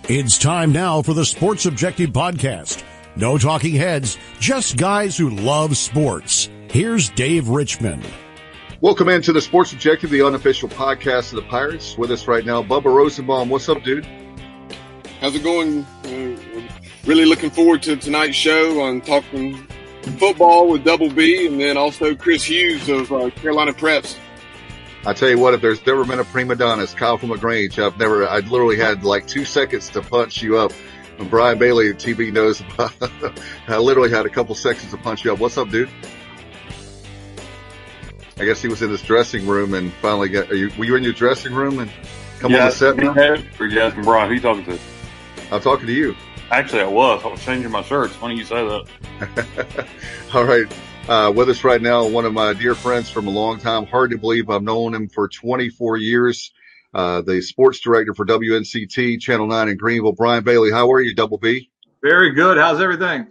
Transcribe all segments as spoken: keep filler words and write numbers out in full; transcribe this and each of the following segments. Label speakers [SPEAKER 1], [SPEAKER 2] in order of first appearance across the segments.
[SPEAKER 1] It's time now for the Sports Objective Podcast. No talking heads, just guys who love sports. Here's Dave Richmond.
[SPEAKER 2] Welcome into the Sports Objective, the unofficial podcast of the Pirates. With us right now, Bubba Rosenbaum. What's up, dude?
[SPEAKER 3] How's it going? Uh, really looking forward to tonight's show on talking football with Double B, and then also Chris Hughes of uh, Carolina Preps.
[SPEAKER 2] I tell you what, if there's never been a prima donna, it's Kyle from LaGrange. I've never, I literally had like two seconds to punch you up. And Brian Bailey, T V knows about, I literally had a couple seconds to punch you up. What's up, dude? I guess he was in his dressing room and finally got, are you, were you in your dressing room and come
[SPEAKER 4] yeah,
[SPEAKER 2] on the set now?
[SPEAKER 4] Or you asking Brian, who you talking to?
[SPEAKER 2] I'm talking to you.
[SPEAKER 4] Actually, I was. I was changing my shirt. It's funny you say that.
[SPEAKER 2] All right. Uh, with us right now, one of my dear friends from a long time. Hard to believe I've known him for twenty-four years. Uh, the sports director for W N C T, Channel nine in Greenville. Brian Bailey, how are you, Double B?
[SPEAKER 5] Very good. How's everything?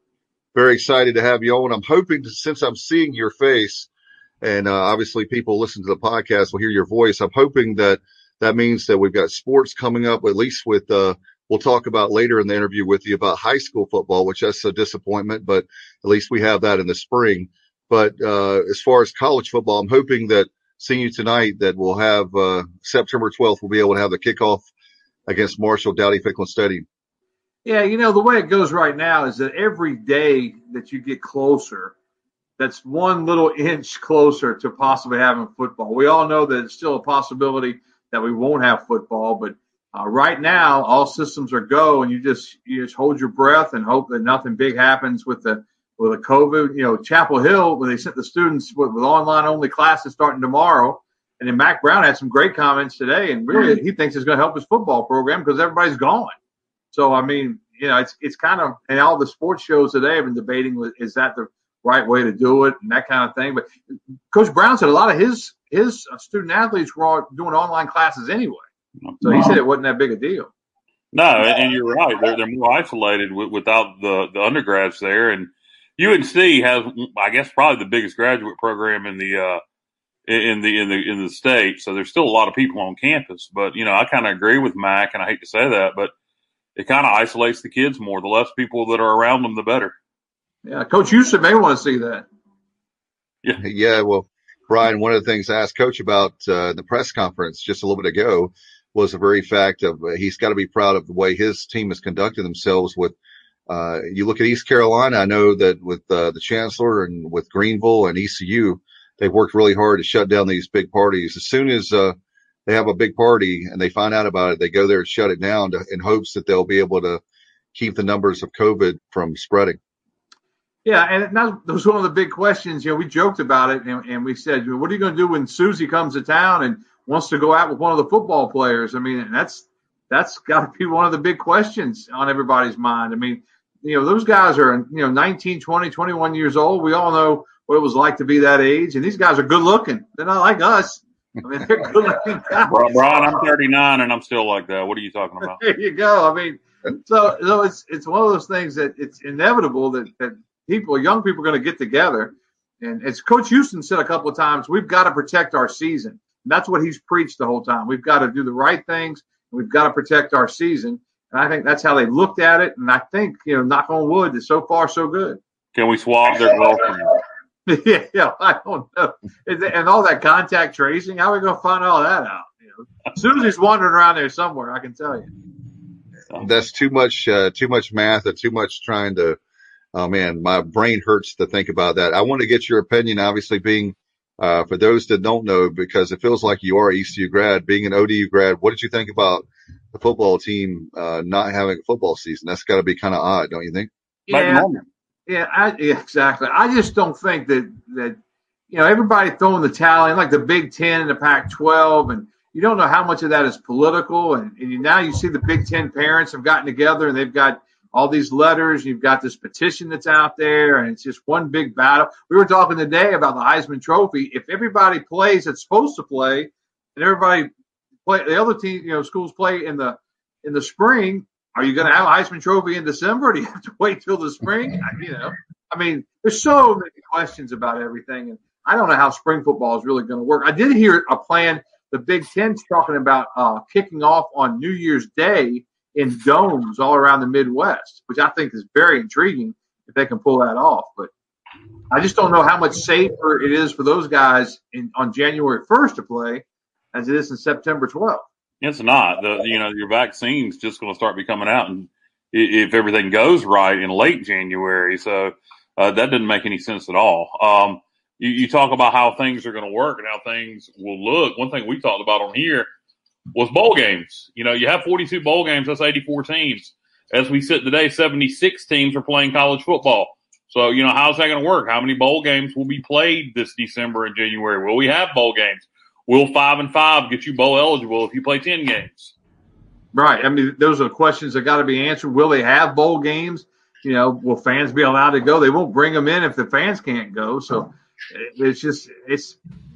[SPEAKER 2] Very excited to have you on. I'm hoping to, since I'm seeing your face, and uh, obviously people listen to the podcast will hear your voice, I'm hoping that that means that we've got sports coming up, at least with uh, – we'll talk about later in the interview with you about high school football, which that's a disappointment, but at least we have that in the spring. But uh, as far as college football, I'm hoping that seeing you tonight that we'll have uh, September twelfth, we'll be able to have the kickoff against Marshall Dowdy-Ficklen Stadium.
[SPEAKER 5] Yeah, you know, the way it goes right now is that every day that you get closer, that's one little inch closer to possibly having football. We all know that it's still a possibility that we won't have football, but Uh, right now, all systems are go, and you just you just hold your breath and hope that nothing big happens with the with the COVID. You know, Chapel Hill, when they sent the students with, with online only classes starting tomorrow, and then Mac Brown had some great comments today, and really he thinks it's going to help his football program because everybody's gone. So I mean, you know, it's it's kind of, and all the sports shows today have been debating is that the right way to do it and that kind of thing. But Coach Brown said a lot of his his student athletes were all doing online classes anyway. So he said it wasn't that big a deal.
[SPEAKER 4] No, and you're right. They're they're more isolated with, without the, the undergrads there. And U N C has, I guess, probably the biggest graduate program in the uh, in the in the in the state. So there's still a lot of people on campus. But you know, I kind of agree with Mac, and I hate to say that, but it kind of isolates the kids more. The less people that are around them, the better.
[SPEAKER 5] Yeah, Coach Houston may want to see that.
[SPEAKER 2] Yeah, yeah. Well, Brian, one of the things I asked Coach about uh, the press conference just a little bit ago was the very fact of uh, he's got to be proud of the way his team has conducted themselves with, uh, you look at East Carolina, I know that with uh, the Chancellor and with Greenville and E C U, they've worked really hard to shut down these big parties. As soon as uh, they have a big party and they find out about it, they go there and shut it down to, in hopes that they'll be able to keep the numbers of COVID from spreading.
[SPEAKER 5] Yeah, and that was one of the big questions. You know, we joked about it, and, and we said, what are you going to do when Susie comes to town and wants to go out with one of the football players? I mean, that's that's got to be one of the big questions on everybody's mind. I mean, you know, those guys are, you know, nineteen, twenty, twenty-one years old. We all know what it was like to be that age, and these guys are good looking. They're not like us. I mean, they're good looking guys.
[SPEAKER 4] Brian, I'm thirty-nine, and I'm still like that. What are you talking about?
[SPEAKER 5] There you go. I mean, so so it's it's one of those things that it's inevitable that that people, young people, are going to get together. And as Coach Houston said a couple of times, we've got to protect our season. And that's what he's preached the whole time. We've got to do the right things. We've got to protect our season. And I think that's how they looked at it. And I think, you know, knock on wood, that so far so good.
[SPEAKER 4] Can we swap their girlfriend?
[SPEAKER 5] yeah, yeah, I don't know. And all that contact tracing, how are we going to find all that out? You know, Susie's wandering around there somewhere, I can tell you.
[SPEAKER 2] That's too much, uh, too much math and too much trying to, oh man, my brain hurts to think about that. I want to get your opinion, obviously being, uh, for those that don't know, because it feels like you are an E C U grad, being an O D U grad. What did you think about the football team, uh, not having a football season? That's got to be kind of odd, don't you think?
[SPEAKER 5] Yeah, yeah, I, yeah, exactly. I just don't think that, that, you know, everybody throwing the towel in, like the Big Ten and the Pac twelve, and you don't know how much of that is political. And, and you, now you see the Big Ten parents have gotten together and they've got all these letters. You've got this petition that's out there, and it's just one big battle. We were talking today about the Heisman Trophy. If everybody plays that's supposed to play, and everybody play, the other team, you know, schools play in the in the spring, are you going to have a Heisman Trophy in December? Or do you have to wait till the spring? You know, I mean, there's so many questions about everything, and I don't know how spring football is really going to work. I did hear a plan. The Big Ten's talking about uh, kicking off on New Year's Day in domes all around the Midwest, which I think is very intriguing if they can pull that off. But I just don't know how much safer it is for those guys in, on January first to play as it is in September twelfth.
[SPEAKER 4] It's not. The you know your vaccine's just going to start be coming out, and if everything goes right in late January, so uh, that doesn't make any sense at all. Um, you, you talk about how things are going to work and how things will look. One thing we talked about on here was bowl games. You know, you have forty-two bowl games. That's eighty-four teams. As we sit today, seventy-six teams are playing college football. So, you know, how's that going to work? How many bowl games will be played this December and January? Will we have bowl games? Will five and five get you bowl eligible if you play ten games?
[SPEAKER 5] Right. I mean, those are questions that got to be answered. Will they have bowl games? You know, will fans be allowed to go? They won't bring them in if the fans can't go. So it's just, it's,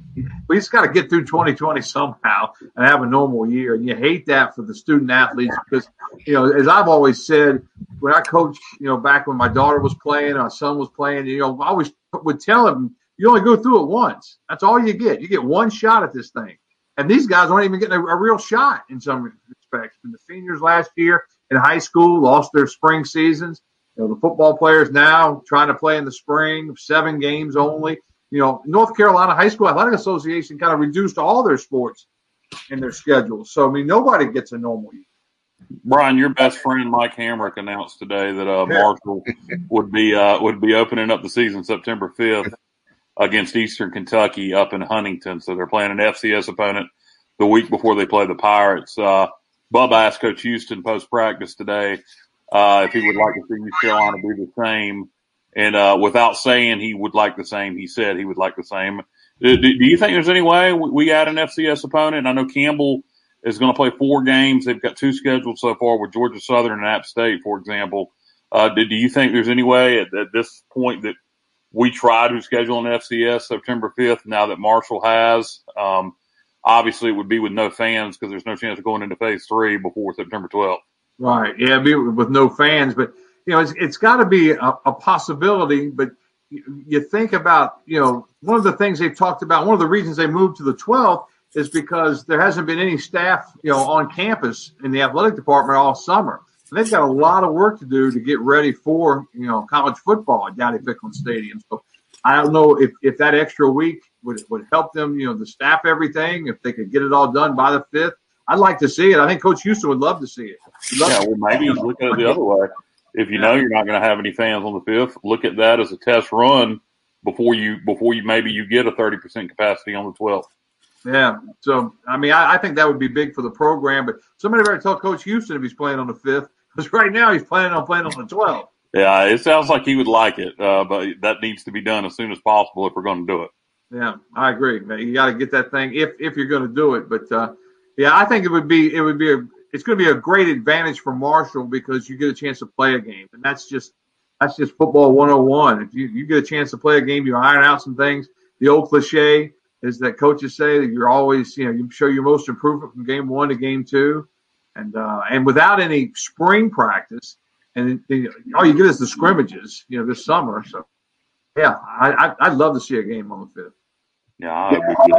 [SPEAKER 5] we just got to get through twenty twenty somehow and have a normal year. And you hate that for the student athletes because, you know, as I've always said, when I coached, you know, back when my daughter was playing, our son was playing, you know, I always would tell them, you only go through it once. That's all you get. You get one shot at this thing. And these guys aren't even getting a, a real shot in some respects. And the seniors last year in high school lost their spring seasons. You know, the football players now trying to play in the spring, seven games only. You know, North Carolina High School Athletic Association kind of reduced all their sports in their schedules. So, I mean, nobody gets a normal year.
[SPEAKER 4] Brian, your best friend Mike Hamrick announced today that uh, Marshall would be uh, would be opening up the season September fifth against Eastern Kentucky up in Huntington. So they're playing an F C S opponent the week before they play the Pirates. Uh, Bub asked Coach Houston post practice today uh, if he would like to see East Carolina do the same. And uh, without saying he would like the same, he said he would like the same. Do, do you think there's any way we add an F C S opponent? I know Campbell is going to play four games. They've got two scheduled so far with Georgia Southern and App State, for example. Uh, do, do you think there's any way at, at this point that we try to schedule an F C S September fifth now that Marshall has? Um, obviously, it would be with no fans because there's no chance of going into phase three before September twelfth.
[SPEAKER 5] Right. Yeah, it'd be with no fans. But, you know, it's, it's got to be a, a possibility. But you, you think about, you know, one of the things they've talked about, one of the reasons they moved to the twelfth is because there hasn't been any staff, you know, on campus in the athletic department all summer. And they've got a lot of work to do to get ready for, you know, college football at Dowdy-Ficklen Stadium. So I don't know if, if that extra week would would help them, you know, to staff everything, if they could get it all done by the fifth. I'd like to see it. I think Coach Houston would love to see it.
[SPEAKER 4] Yeah, well, maybe look at it the other way. If you know you're not going to have any fans on the fifth, look at that as a test run before you before you maybe you get a thirty percent capacity on the twelfth.
[SPEAKER 5] Yeah. So, I mean, I, I think that would be big for the program. But somebody better tell Coach Houston if he's playing on the fifth, because right now he's planning on playing on the twelfth.
[SPEAKER 4] Yeah, it sounds like he would like it, uh, but that needs to be done as soon as possible if we're going to do it.
[SPEAKER 5] Yeah, I agree. You got to get that thing if if you're going to do it. But uh, yeah, I think it would be it would be a it's going to be a great advantage for Marshall because you get a chance to play a game, and that's just that's just football one oh one. If you, you get a chance to play a game, you iron out some things. The old cliche is that coaches say that you're always, you know, you show your most improvement from game one to game two, and uh, and without any spring practice, and you know, all you get is the scrimmages, you know, this summer. So, yeah, I, I I'd love to see a game on the fifth.
[SPEAKER 4] Yeah.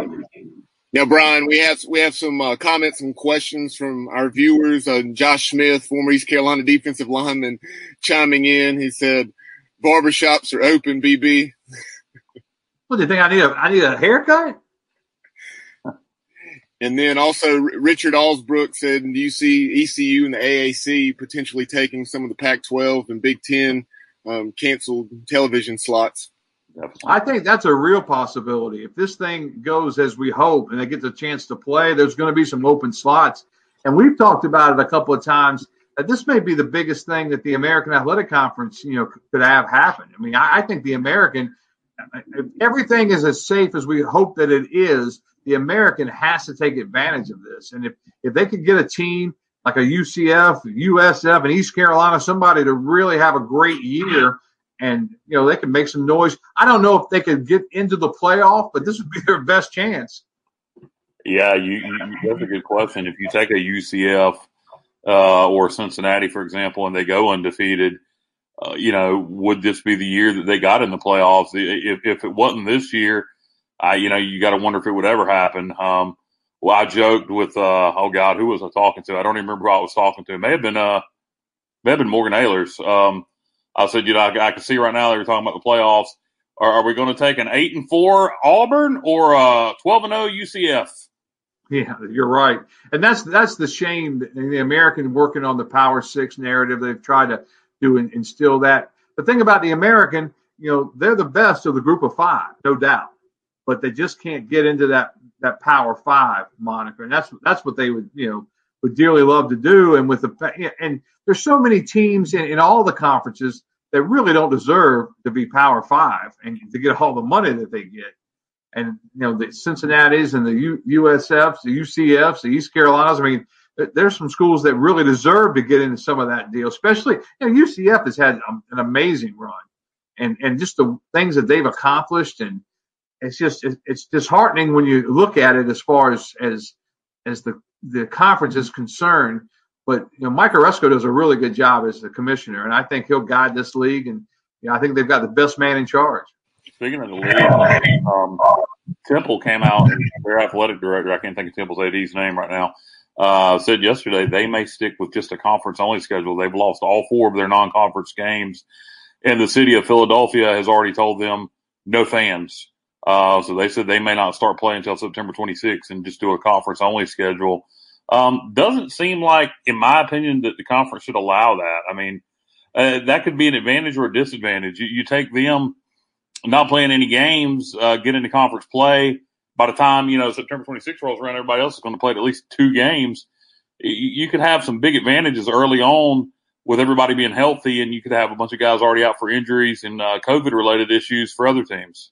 [SPEAKER 3] Now, Brian, we have we have some uh, comments and questions from our viewers. Uh, Josh Smith, former East Carolina defensive lineman, chiming in. He said, "Barbershops are open, B B."
[SPEAKER 5] What do you think? I need a I need a haircut?
[SPEAKER 3] And then also Richard Alsbrook said, "Do you see E C U and the A A C potentially taking some of the Pac twelve and Big Ten um, canceled television slots?"
[SPEAKER 5] I think that's a real possibility. If this thing goes as we hope and they get the chance to play, there's going to be some open slots. And we've talked about it a couple of times that this may be the biggest thing that the American Athletic Conference, you know, could have happen. I mean, I, I think the American, if everything is as safe as we hope that it is, the American has to take advantage of this. And if, if they could get a team like a U C F, U S F, and East Carolina, somebody to really have a great year, and, you know, they can make some noise. I don't know if they could get into the playoff, but this would be their best chance.
[SPEAKER 4] Yeah, you, you that's a good question. If you take a U C F uh, or Cincinnati, for example, and they go undefeated, uh, you know, would this be the year that they got in the playoffs? If, if it wasn't this year, I, you know, you got to wonder if it would ever happen. Um, well, I joked with, uh, oh God, who was I talking to? I don't even remember who I was talking to. It may have been, uh, may have been Morgan Ehlers. Um, I said, you know, I, I can see right now they were talking about the playoffs. Are, are we going to take an eight and four Auburn or a twelve and oh U C F?
[SPEAKER 5] Yeah, you're right. And that's, that's the shame that the American working on the Power Six narrative. They've tried to do and instill that. The thing about the American, you know, they're the best of the group of five, no doubt, but they just can't get into that, that Power Five moniker. And that's, that's what they would, you know, would dearly love to do. And with the, and there's so many teams in, in all the conferences that really don't deserve to be Power Five and to get all the money that they get. And, you know, the Cincinnati's and the U, USFs, the U C Fs, the East Carolinas, I mean, there's some schools that really deserve to get into some of that deal, especially, you know, U C F has had an amazing run and, and just the things that they've accomplished. And it's just, it's disheartening when you look at it as far as, as, as the, the conference is concerned. But, you know, Mike Aresco does a really good job as the commissioner, and I think he'll guide this league. And, you know, I think they've got the best man in charge.
[SPEAKER 4] Speaking of the league, um, Temple came out, and their athletic director, I can't think of Temple's A D's name right now, uh, said yesterday they may stick with just a conference-only schedule. They've lost all four of their non-conference games, and the city of Philadelphia has already told them no fans. Uh, so they said they may not start playing until September twenty-sixth and just do a conference-only schedule. Um, doesn't seem like, in my opinion, that the conference should allow that. I mean, uh, that could be an advantage or a disadvantage. You, you take them not playing any games, uh, get into conference play. By the time, you know, September twenty-sixth rolls around, everybody else is going to play at least two games. You, you could have some big advantages early on with everybody being healthy, and you could have a bunch of guys already out for injuries and uh, COVID-related issues for other teams.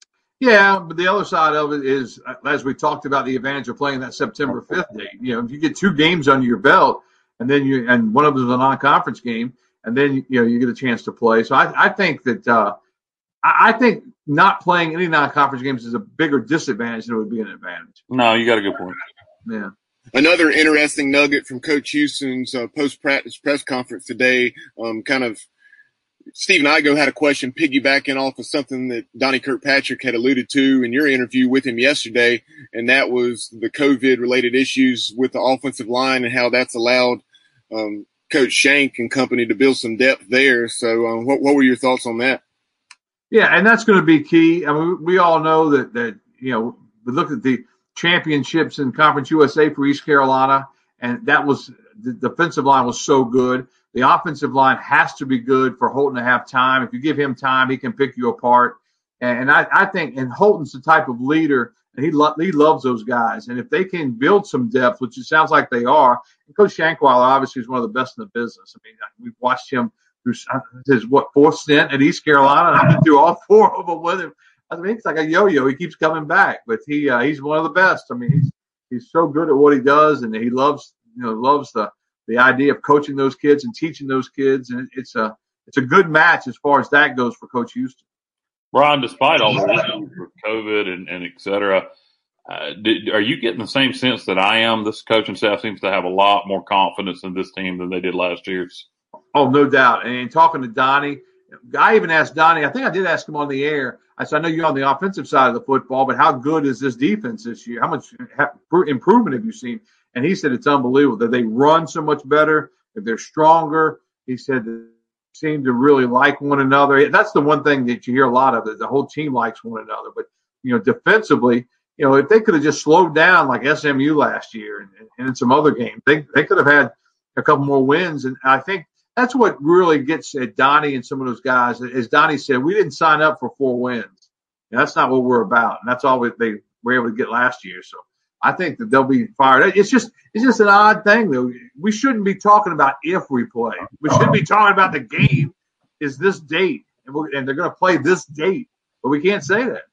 [SPEAKER 5] Yeah, but the other side of it is, as we talked about, the advantage of playing that September fifth date. You know, if you get two games under your belt, and then you and one of them is a non-conference game, and then you know you get a chance to play. So I, I think that uh, I, I think not playing any non-conference games is a bigger disadvantage than it would be an advantage.
[SPEAKER 4] No, you got a good point.
[SPEAKER 5] Yeah.
[SPEAKER 3] Another interesting nugget from Coach Houston's uh, post-practice press conference today, um, kind of. Stephen Igo had a question piggybacking off of something that Donnie Kirkpatrick had alluded to in your interview with him yesterday, and that was the COVID-related issues with the offensive line and how that's allowed um, Coach Shank and company to build some depth there. So um, what, what were your thoughts on that?
[SPEAKER 5] Yeah, and that's going to be key. I mean, we all know that, that you know, we looked at the championships in Conference U S A for East Carolina, and that was – the defensive line was so good. The offensive line has to be good for Holton to have time. If you give him time, he can pick you apart. And I, I think, and Holton's the type of leader, and he, lo- he loves those guys. And if they can build some depth, which it sounds like they are, and Coach Shankweiler obviously is one of the best in the business. I mean, we've watched him through his, what, fourth stint at East Carolina, and I've been through all four of them with him. I mean, it's like a yo-yo. He keeps coming back, but he uh, he's one of the best. I mean, he's he's so good at what he does, and he loves, you know, loves the the idea of coaching those kids and teaching those kids. And it's a, it's a good match as far as that goes for Coach Houston.
[SPEAKER 4] Brian, despite all the issues with COVID and, and et cetera, uh, did, are you getting the same sense that I am? This coaching staff seems to have a lot more confidence in this team than they did last year's.
[SPEAKER 5] Oh, no doubt. And talking to Donnie, I even asked Donnie, I think I did ask him on the air. I said, I know you're on the offensive side of the football, but how good is this defense this year? How much improvement have you seen? And he said it's unbelievable that they run so much better, that they're stronger. He said they seem to really like one another. That's the one thing that you hear a lot of, that the whole team likes one another. But, you know, defensively, you know, if they could have just slowed down like S M U last year and, and in some other games, they, they could have had a couple more wins. And I think that's what really gets at Donnie and some of those guys. As Donnie said, we didn't sign up for four wins. And that's not what we're about. And that's all we, they were able to get last year. So I think that they'll be fired. It's just it's just an odd thing, though. We shouldn't be talking about if we play. We should be talking about the game is this date, and, we're, and they're going to play this date. But we can't say that.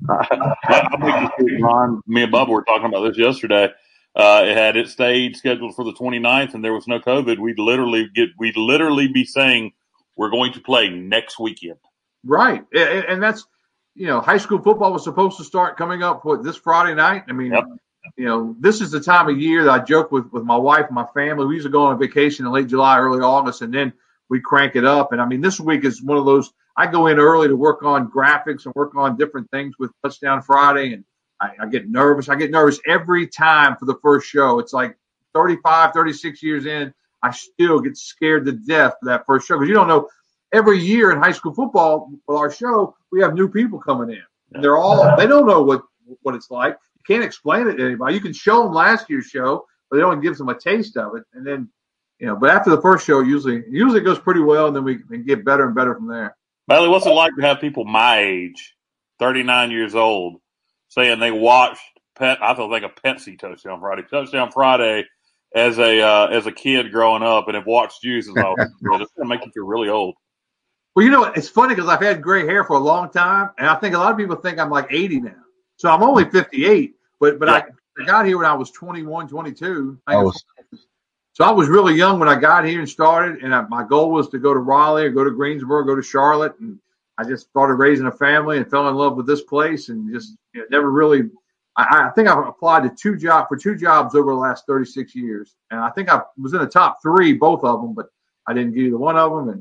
[SPEAKER 4] I think, Ron, me and Bubba were talking about this yesterday. Uh, it had it stayed scheduled for the twenty-ninth, and there was no COVID. We'd literally get we'd literally be saying we're going to play next weekend.
[SPEAKER 5] Right, and, and that's you know, high school football was supposed to start coming up what, this Friday night. I mean. Yep. You know, this is the time of year that I joke with, with my wife and my family. We usually go on a vacation in late July, early August, and then we crank it up. And, I mean, this week is one of those – I go in early to work on graphics and work on different things with Touchdown Friday and I, I get nervous. I get nervous every time for the first show. It's like thirty-five, thirty-six years in, I still get scared to death for that first show because you don't know. Every year in high school football, with our show, we have new people coming in. And they're all, they don't know what, what it's like. You can't explain it to anybody. You can show them last year's show, but it only gives them a taste of it. And then, you know, but after the first show, usually, usually it goes pretty well, and then we can get better and better from there.
[SPEAKER 4] Bailey, what's it like to have people my age, thirty-nine years old, saying they watched Pet, I don't think a Pepsi Touchdown Friday, Touchdown Friday as a uh, as a kid growing up, and have watched you since I was a kid? It's going to make you feel really old.
[SPEAKER 5] Well, you know, it's funny because I've had gray hair for a long time, and I think a lot of people think I'm like eighty now. So I'm only fifty-eight, but but yeah. I, I got here when I was twenty-one, twenty-two. I was, so I was really young when I got here and started, and I, my goal was to go to Raleigh or go to Greensboro, go to Charlotte, and I just started raising a family and fell in love with this place, and just you know, never really. I, I think I've applied to two job for two jobs over the last thirty-six years, and I think I was in the top three, both of them, but I didn't get either one of them, and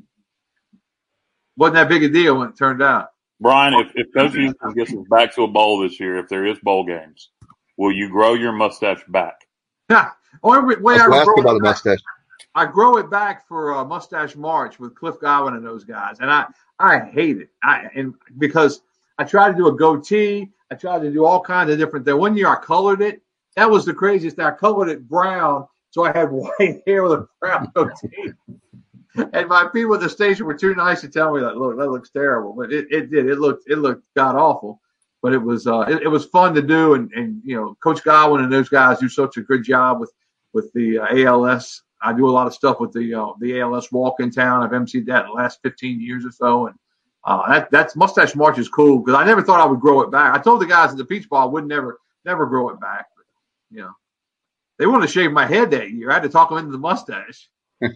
[SPEAKER 5] wasn't that big a deal when it turned out.
[SPEAKER 4] Brian, if, if Coach Houston gets us back to a bowl this year, if there is bowl games, will you grow your mustache back?
[SPEAKER 5] Yeah. Only way I,
[SPEAKER 2] I
[SPEAKER 5] grow
[SPEAKER 2] about
[SPEAKER 5] it
[SPEAKER 2] the mustache.
[SPEAKER 5] I grow it back for uh, Mustache March with Cliff Godwin and those guys, and I, I hate it. I and because I tried to do a goatee, I tried to do all kinds of different things. One year I colored it. That was the craziest thing. I colored it brown, so I had white hair with a brown goatee. And my people at the station were too nice to tell me that, look, that looks terrible. But it, it did. It looked it looked god awful. But it was uh, it, it was fun to do. And, and, you know, Coach Godwin and those guys do such a good job with, with the uh, A L S. I do a lot of stuff with the uh, the A L S walk in town. I've emceed that the last fifteen years or so. And uh, that that's Mustache March is cool because I never thought I would grow it back. I told the guys at the Peach Bowl I would never, never grow it back. But, you know, they wanted to shave my head that year. I had to talk them into the mustache.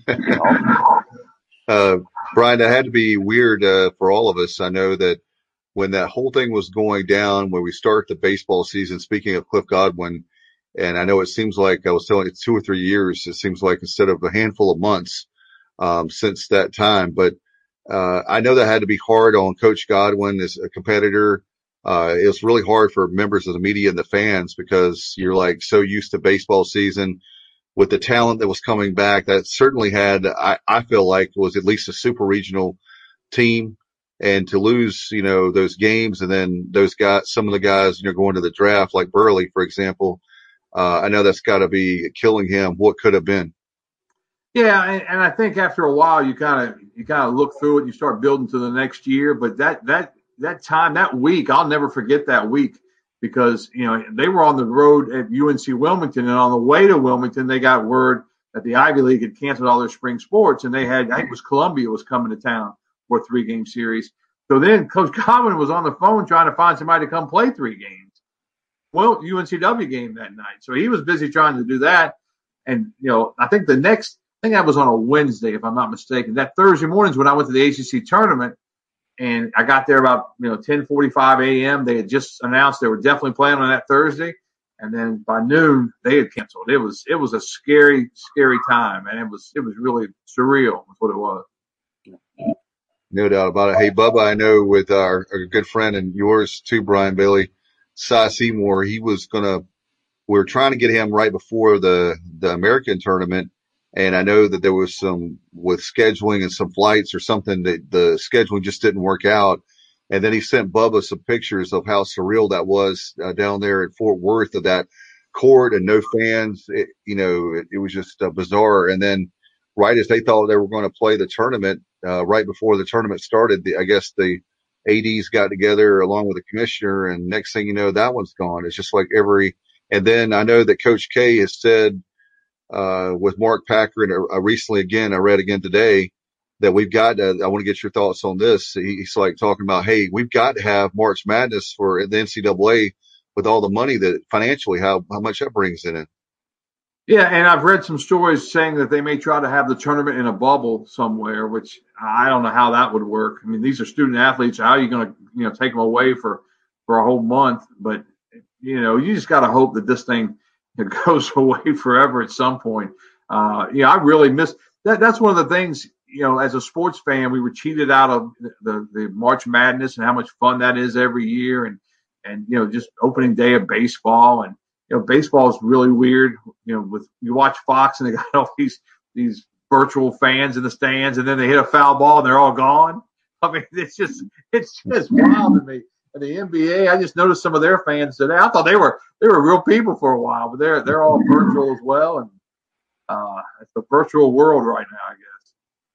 [SPEAKER 2] uh, Brian, that had to be weird uh, for all of us. I know that when that whole thing was going down, when we start the baseball season, speaking of Cliff Godwin, and I know it seems like I was telling you two or three years, it seems like instead of a handful of months um, since that time. But uh, I know that had to be hard on Coach Godwin as a competitor. Uh, it was really hard for members of the media and the fans because you're like so used to baseball season. With the talent that was coming back, that certainly had, I, I feel like, was at least a super regional team. And to lose, you know, those games and then those guys, some of the guys, you know, going to the draft, like Burley, for example, uh, I know that's got to be killing him. What could have been?
[SPEAKER 5] Yeah, and, and I think after a while, you kind of you kind of look through it and you start building to the next year. But that that that time, that week, I'll never forget that week. Because, you know, they were on the road at U N C Wilmington, and on the way to Wilmington, they got word that the Ivy League had canceled all their spring sports, and they had, I think it was Columbia was coming to town for a three-game series. So then Coach Godwin was on the phone trying to find somebody to come play three games. Well, U N C W game that night. So he was busy trying to do that. And, you know, I think the next, I think that was on a Wednesday, if I'm not mistaken. That Thursday morning is when I went to the A C C tournament. And I got there about, you know, ten forty-five a.m. They had just announced they were definitely playing on that Thursday. And then by noon, they had canceled. It was it was a scary, scary time. And it was it was really surreal was what it was.
[SPEAKER 2] No doubt about it. Hey, Bubba, I know with our, our good friend and yours too, Brian Bailey, Cy Seymour, he was going to – we were trying to get him right before the, the American tournament. And I know that there was some with scheduling and some flights or something that the scheduling just didn't work out. And then he sent Bubba some pictures of how surreal that was uh, down there at Fort Worth of that court and no fans. It, you know, it, it was just uh, bizarre. And then right as they thought they were going to play the tournament, uh, right before the tournament started, the, I guess the A Ds got together along with the commissioner. And next thing you know, that one's gone. It's just like every – and then I know that Coach K has said – Uh, with Mark Packer, and uh, recently again, I read again today that we've got to, I want to get your thoughts on this. He, he's like talking about, hey, we've got to have March Madness for the N C double A with all the money that financially, how, how much that brings in it.
[SPEAKER 5] Yeah. And I've read some stories saying that they may try to have the tournament in a bubble somewhere, which I don't know how that would work. I mean, these are student athletes. How are you going to, you know, take them away for, for a whole month? But, you know, you just got to hope that this thing, it goes away forever at some point. Uh, yeah, I really miss that. That's one of the things, you know, as a sports fan, we were cheated out of the, the March Madness and how much fun that is every year. And, and you know, just opening day of baseball, and you know, baseball is really weird. You know, with you watch Fox and they got all these these virtual fans in the stands, and then they hit a foul ball and they're all gone. I mean, it's just it's just wild to me. And the N B A, I just noticed some of their fans today. I thought they were they were real people for a while, but they're they're all virtual as well, and uh, it's a virtual world right now, I guess.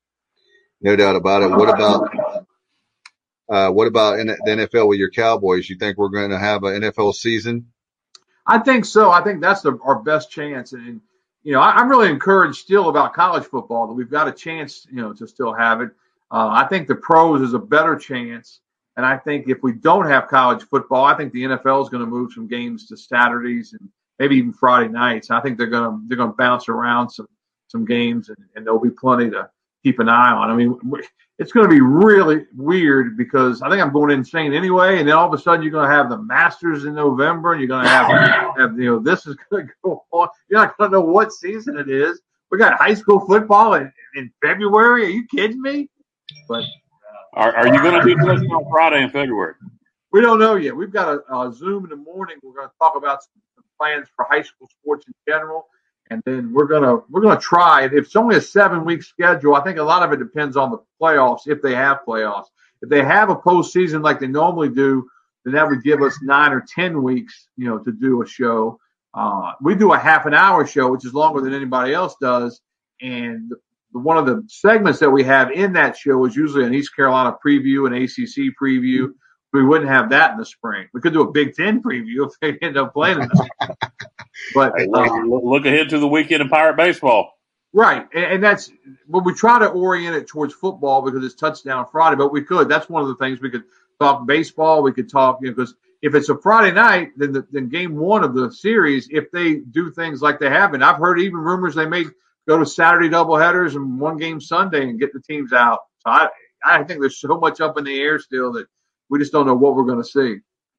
[SPEAKER 2] No doubt about it. What about uh, what about in the N F L with your Cowboys? You think we're going to have an N F L season?
[SPEAKER 5] I think so. I think that's the, our best chance, and you know, I, I'm really encouraged still about college football that we've got a chance, you know, to still have it. Uh, I think the pros is a better chance. And I think if we don't have college football, I think the N F L is going to move some games to Saturdays and maybe even Friday nights. I think they're going to they're going to bounce around some some games, and, and there'll be plenty to keep an eye on. I mean, it's going to be really weird because I think I'm going insane anyway. And then all of a sudden, you're going to have the Masters in November, and you're going to have, have you know, this is going to go on. You're not going to know what season it is. We got high school football in, in February. Are you kidding me? But
[SPEAKER 4] Are, are you going to do this on Friday in February?
[SPEAKER 5] We don't know yet. We've got a, a Zoom in the morning. We're going to talk about some, some plans for high school sports in general, and then we're going to we're going to try. If it's only a seven week schedule, I think a lot of it depends on the playoffs. If they have playoffs, if they have a postseason like they normally do, then that would give us nine or ten weeks, you know, to do a show. Uh, we do a half an hour show, which is longer than anybody else does, and one of the segments that we have in that show is usually an East Carolina preview, an A C C preview. We wouldn't have that in the spring. We could do a Big Ten preview if they end up playing in the spring. But
[SPEAKER 4] hey, look,
[SPEAKER 5] uh,
[SPEAKER 4] look ahead to the weekend of Pirate baseball.
[SPEAKER 5] Right, and, and that's well, we try to orient it towards football because it's touchdown Friday. But we could. That's one of the things we could talk baseball. We could talk, you know, because if it's a Friday night, then the, then game one of the series, if they do things like they have been, I've heard even rumors they may go to Saturday doubleheaders and one game Sunday and get the teams out. So I, I think there's so much up in the air still that we just don't know what we're going to see.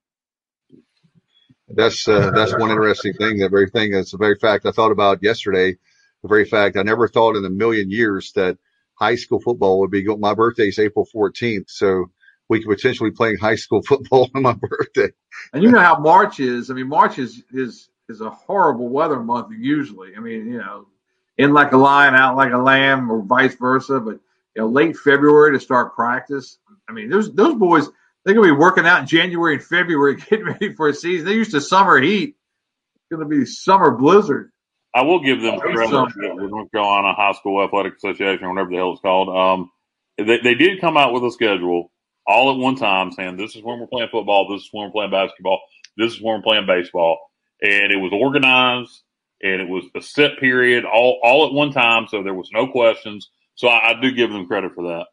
[SPEAKER 2] That's uh, that's one interesting thing. That very thing. That's the very fact I thought about yesterday. The very fact I never thought in a million years that high school football would be going. My birthday is April fourteenth, so we could potentially be playing high school football on my birthday.
[SPEAKER 5] And you know how March is. I mean, March is is is a horrible weather month usually. I mean, you know. In like a lion, out like a lamb, or vice versa. But you know, late February to start practice. I mean, those those boys, they're gonna be working out in January and February, getting ready for a season. They're used to summer heat. It's gonna be summer blizzard.
[SPEAKER 4] I will give them credit with North Carolina High School Athletic Association, or whatever the hell it's called. Um, they, they did come out with a schedule all at one time, saying this is when we're playing football, this is when we're playing basketball, this is when we're playing baseball, and it was organized. And it was a set period all, all at one time, so there was no questions. So I, I do give them credit for that.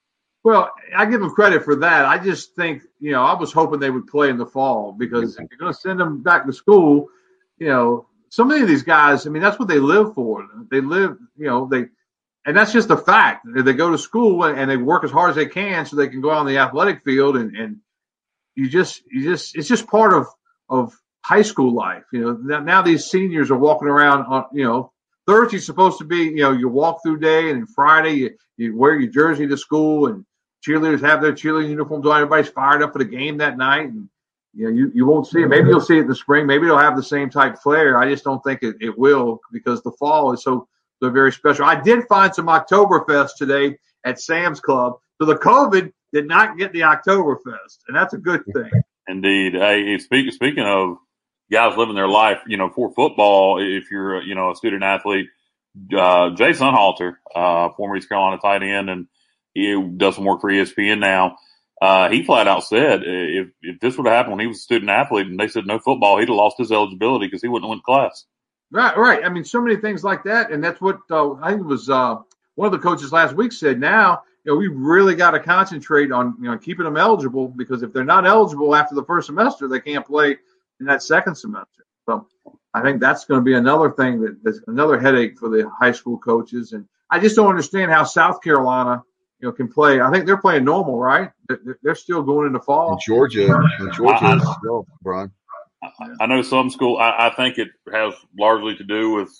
[SPEAKER 5] Well, I give them credit for that. I just think, you know, I was hoping they would play in the fall because if you're going to send them back to school, you know, so many of these guys, I mean, that's what they live for. They live, you know, they – and that's just a fact. They go to school and they work as hard as they can so they can go out on the athletic field, and, and you just – you just it's just part of of – high school life. You know, now these seniors are walking around on, you know, Thursday's supposed to be, you know, your walk through day, and then Friday you, you wear your jersey to school, and cheerleaders have their cheerleading uniforms on. Everybody's fired up for the game that night, and you know, you, you won't see it. Maybe you'll see it in the spring. Maybe it'll have the same type flair. I just don't think it, it will because the fall is so, so very special. I did find some Oktoberfest today at Sam's Club. So the COVID did not get the Oktoberfest, and that's a good thing.
[SPEAKER 4] Indeed. Hey, speak, speaking of guys living their life, you know, for football, if you're, you know, a student athlete, uh, Jay Sunhalter, uh, former East Carolina tight end, and he does some work for E S P N now. Uh, he flat out said if, if this would have happened when he was a student athlete and they said no football, he'd have lost his eligibility because he wouldn't have went to class.
[SPEAKER 5] Right, right. I mean, so many things like that. And that's what uh, I think it was uh, one of the coaches last week said. Now, you know, we really got to concentrate on, you know, keeping them eligible, because if they're not eligible after the first semester, they can't play in that second semester. So I think that's going to be another thing that, that's another headache for the high school coaches. And I just don't understand how South Carolina, you know, can play. I think they're playing normal, right? They're, they're still going into fall.
[SPEAKER 2] In Georgia, in Georgia
[SPEAKER 4] I,
[SPEAKER 2] as well, Brian.
[SPEAKER 4] I, I know some school. I, I think it has largely to do with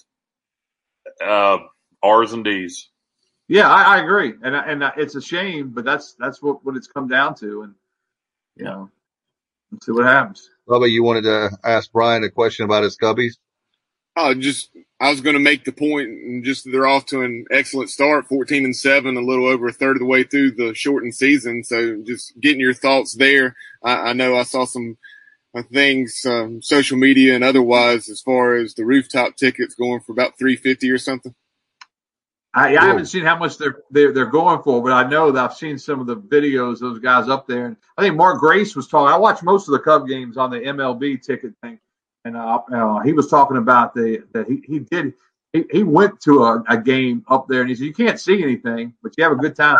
[SPEAKER 4] uh, R's and D's.
[SPEAKER 5] Yeah, I, I agree, and and it's a shame, but that's that's what, what it's come down to, and you know. Let's see what happens.
[SPEAKER 2] Bubba, you wanted to ask Brian a question about his Cubbies?
[SPEAKER 3] Oh, just I was going to make the point, and just they're off to an excellent start, fourteen and seven, a little over a third of the way through the shortened season. So, just getting your thoughts there. I, I know I saw some uh, things, um, social media and otherwise, as far as the rooftop tickets going for about three fifty or something.
[SPEAKER 5] I, I haven't seen how much they're, they're they're going for, but I know that I've seen some of the videos, those guys up there. And I think Mark Grace was talking. I watched most of the Cub games on the M L B ticket thing, and uh, uh, he was talking about the that he he did he, he went to a, a game up there, and he said you can't see anything, but you have a good time.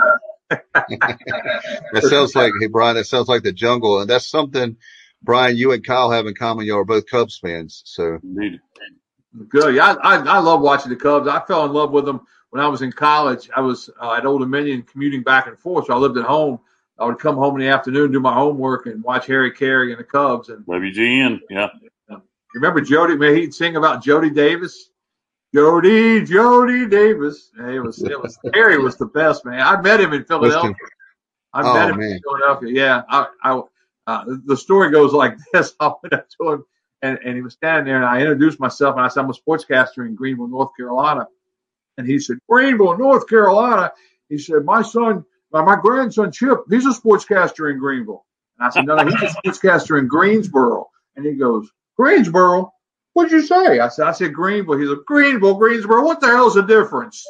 [SPEAKER 2] That sounds like, hey Brian, that sounds like the jungle, and that's something, Brian, you and Kyle have in common. You are both Cubs fans, so
[SPEAKER 5] good. Yeah, I, I I love watching the Cubs. I fell in love with them. When I was in college, I was uh, at Old Dominion commuting back and forth, so I lived at home. I would come home in the afternoon, do my homework, and watch Harry Carey and the Cubs. And
[SPEAKER 4] W G N, yeah.
[SPEAKER 5] You remember Jody? Man, he'd sing about Jody Davis. Jody, Jody Davis. It was, it was Harry was the best, man. I met him in Philadelphia. I
[SPEAKER 2] oh,
[SPEAKER 5] met him
[SPEAKER 2] man.
[SPEAKER 5] in Philadelphia. Yeah, I, I, uh, the story goes like this. I went up to him, and, and he was standing there, and I introduced myself, and I said I'm a sportscaster in Greenville, North Carolina. And he said, Greenville, North Carolina. He said, my son, my, my grandson Chip, he's a sportscaster in Greenville. And I said, no, no, he's a sportscaster in Greensboro. And he goes, Greensboro? What'd you say? I said, I said Greenville. He said, Greenville, Greensboro. What the hell's the difference?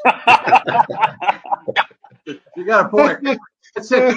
[SPEAKER 5] You got a point. I said,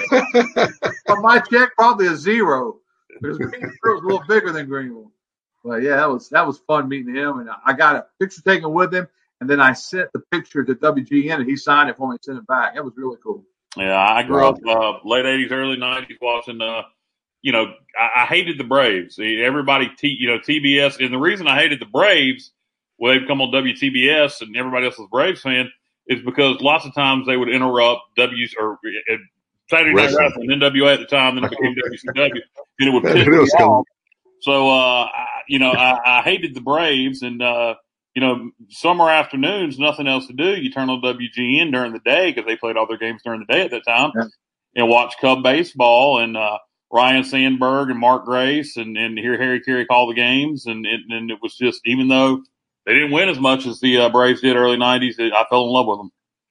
[SPEAKER 5] on my check, probably a zero. Because Greensboro's a little bigger than Greenville. But yeah, that was that was fun meeting him. And I got a picture taken with him. And then I sent the picture to W G N, and he signed it for me and sent it back. That was really cool.
[SPEAKER 4] Yeah, I grew up uh, late eighties, early nineties watching, uh, you know, I, I hated the Braves. Everybody, T, you know, T B S. And the reason I hated the Braves, well, they'd come on W T B S and everybody else was a Braves fan, is because lots of times they would interrupt W or uh, Saturday Night Wrestling, N W A at the time, then it became W C W, and it would piss me off. So, uh, I, you know, I, I hated the Braves, and, uh, you know, summer afternoons, nothing else to do. You turn on W G N during the day because they played all their games during the day at that time, yeah. and watch Cub baseball and uh, Ryan Sandberg and Mark Grace and, and hear Harry Carey call the games. And it, and it was just, even though they didn't win as much as the uh, Braves did early nineties, I fell in love with them.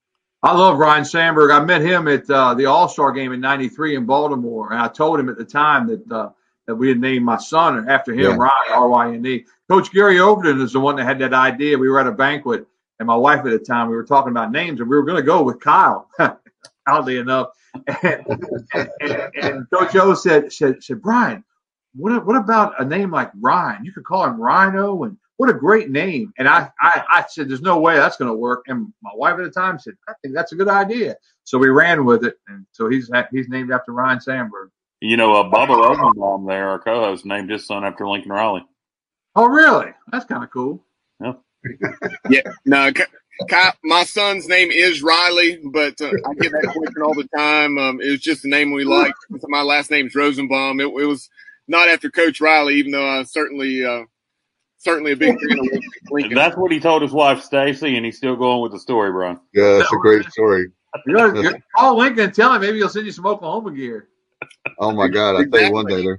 [SPEAKER 5] I love Ryan Sandberg. I met him at uh, the All-Star game in ninety-three in Baltimore, and I told him at the time that uh, that we had named my son after him, yeah. Ryan, R Y N E. Coach Gary Overton is the one that had that idea. We were at a banquet, and my wife at the time, we were talking about names, and we were going to go with Kyle, oddly enough. And, and, and, and Coach O said, said, said, Brian, what, what about a name like Ryan? You could call him Rhino, and what a great name. And I, I, I said, there's no way that's going to work. And my wife at the time said, I think that's a good idea. So we ran with it, and so he's he's named after Ryan Sandberg.
[SPEAKER 4] You know, uh, Bubba Rosenbaum there, our co-host, named his son after Lincoln Riley.
[SPEAKER 5] Oh, really? That's kind of cool.
[SPEAKER 4] Yeah.
[SPEAKER 3] Yeah. No, Kyle, my son's name is Riley, but uh, I get that question all the time. Um, it was just a name we liked. My last name's Rosenbaum. It, it was not after Coach Riley, even though I certainly, uh, certainly a big fan of Lincoln.
[SPEAKER 4] That's what he told his wife Stacy, and he's still going with the story, Brian.
[SPEAKER 2] Yeah, that's a great story.
[SPEAKER 5] You know, you call Lincoln and tell him maybe he'll send you some Oklahoma gear.
[SPEAKER 2] Oh my God! I tell you one day there.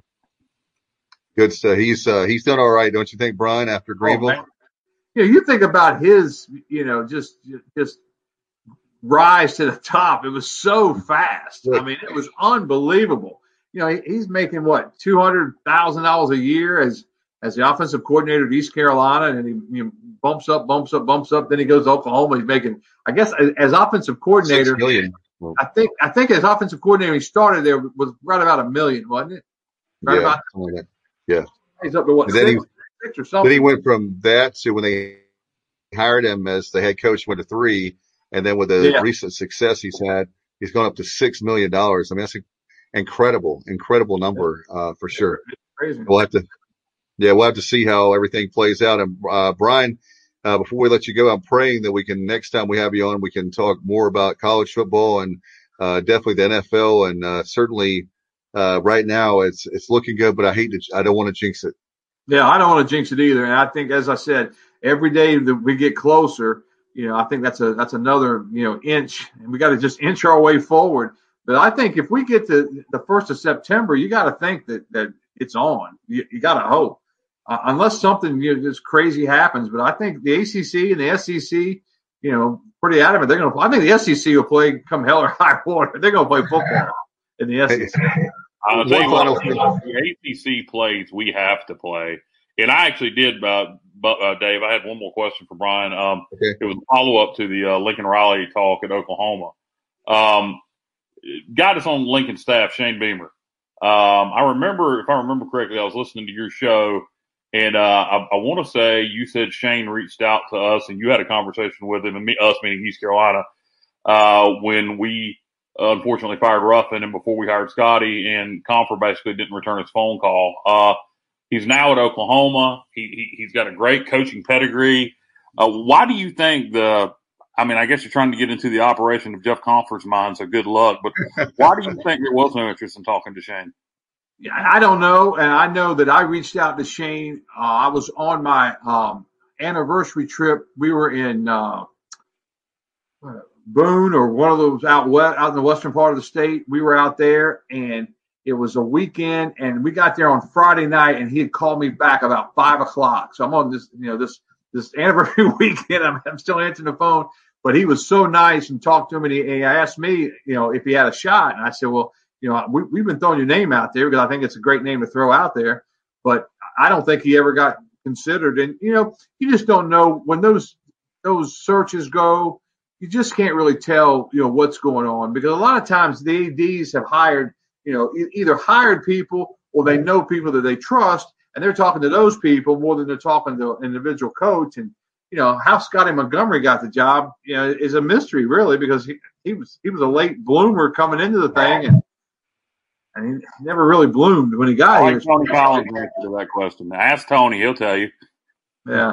[SPEAKER 2] Good stuff. He's uh, he's done all right, don't you think, Brian? After Greenville. Oh,
[SPEAKER 5] yeah, you think about his, you know, just just rise to the top. It was so fast. I mean, it was unbelievable. You know, he, he's making what two hundred thousand dollars a year as as the offensive coordinator of East Carolina, and he you know, bumps up, bumps up, bumps up. Then he goes to Oklahoma. He's making, I guess, as, as offensive coordinator.
[SPEAKER 2] Six million.
[SPEAKER 5] I think I think as offensive coordinator, he started there was right about a million, wasn't it? Right
[SPEAKER 2] yeah,
[SPEAKER 5] about
[SPEAKER 2] like that. Yeah.
[SPEAKER 5] He's up to what?
[SPEAKER 2] Then
[SPEAKER 5] six,
[SPEAKER 2] he,
[SPEAKER 5] six or something.
[SPEAKER 2] Then he went from that to when they hired him as the head coach, went to three, and then with the yeah. recent success he's had, he's gone up to six million dollars. I mean, that's an incredible, incredible number uh, for sure.
[SPEAKER 5] It's crazy.
[SPEAKER 2] We'll have to, yeah, we'll have to see how everything plays out. And uh, Brian, uh, before we let you go, I'm praying that we can next time we have you on, we can talk more about college football and uh, definitely the N F L, and uh, certainly. Uh, right now, it's it's looking good, but I hate to. I don't want to jinx it.
[SPEAKER 5] Yeah, I don't want to jinx it either. And I think, as I said, every day that we get closer, you know, I think that's a that's another you know inch, and we got to just inch our way forward. But I think if we get to the first of September, you got to think that that it's on. You, you got to hope, uh, unless something you know, just crazy happens. But I think the A C C and the S E C, you know, pretty adamant they're going to. I think the S E C will play come hell or high water. They're going to play football in the S E C.
[SPEAKER 4] I'll tell you what, the A C C plays we have to play. And I actually did, uh, uh, Dave, I had one more question for Brian. Um, okay. It was a follow-up to the uh, Lincoln Riley talk at Oklahoma. Um, got us on Lincoln staff, Shane Beamer. Um, I remember, if I remember correctly, I was listening to your show, and uh, I, I want to say you said Shane reached out to us, and you had a conversation with him, and me, us meaning East Carolina, uh, when we uh, unfortunately fired Ruffin and before we hired Scotty, and Comfer basically didn't return his phone call. Uh, He's now at Oklahoma. He, he, he's got a great coaching pedigree. Uh, why do you think the – I mean, I guess you're trying to get into the operation of Jeff Comfort's mind, so good luck. But why do you think there was no interest in talking to Shane?
[SPEAKER 5] Yeah, I don't know. And I know that I reached out to Shane. Uh, I was on my um, anniversary trip. We were in uh, Boone or one of those out west, out in the western part of the state. We were out there, and – it was a weekend, and we got there on Friday night, and he had called me back about five o'clock. So I'm on this, you know, this this anniversary weekend. I'm, I'm still answering the phone, but he was so nice and talked to him, and he, he asked me, you know, if he had a shot. And I said, well, you know, we, we've been throwing your name out there because I think it's a great name to throw out there, but I don't think he ever got considered. And, you know, you just don't know when those those searches go, you just can't really tell, you know, what's going on, because a lot of times the A Ds have hired, you know, either hired people or they know people that they trust, and they're talking to those people more than they're talking to an individual coach. And, you know, how Scotty Montgomery got the job, you know, is a mystery really, because he, he was he was a late bloomer coming into the thing, and and he never really bloomed when he got
[SPEAKER 4] I
[SPEAKER 5] here.
[SPEAKER 4] like Tony Collins' answer to that question. Ask Tony; he'll tell you.
[SPEAKER 5] Yeah.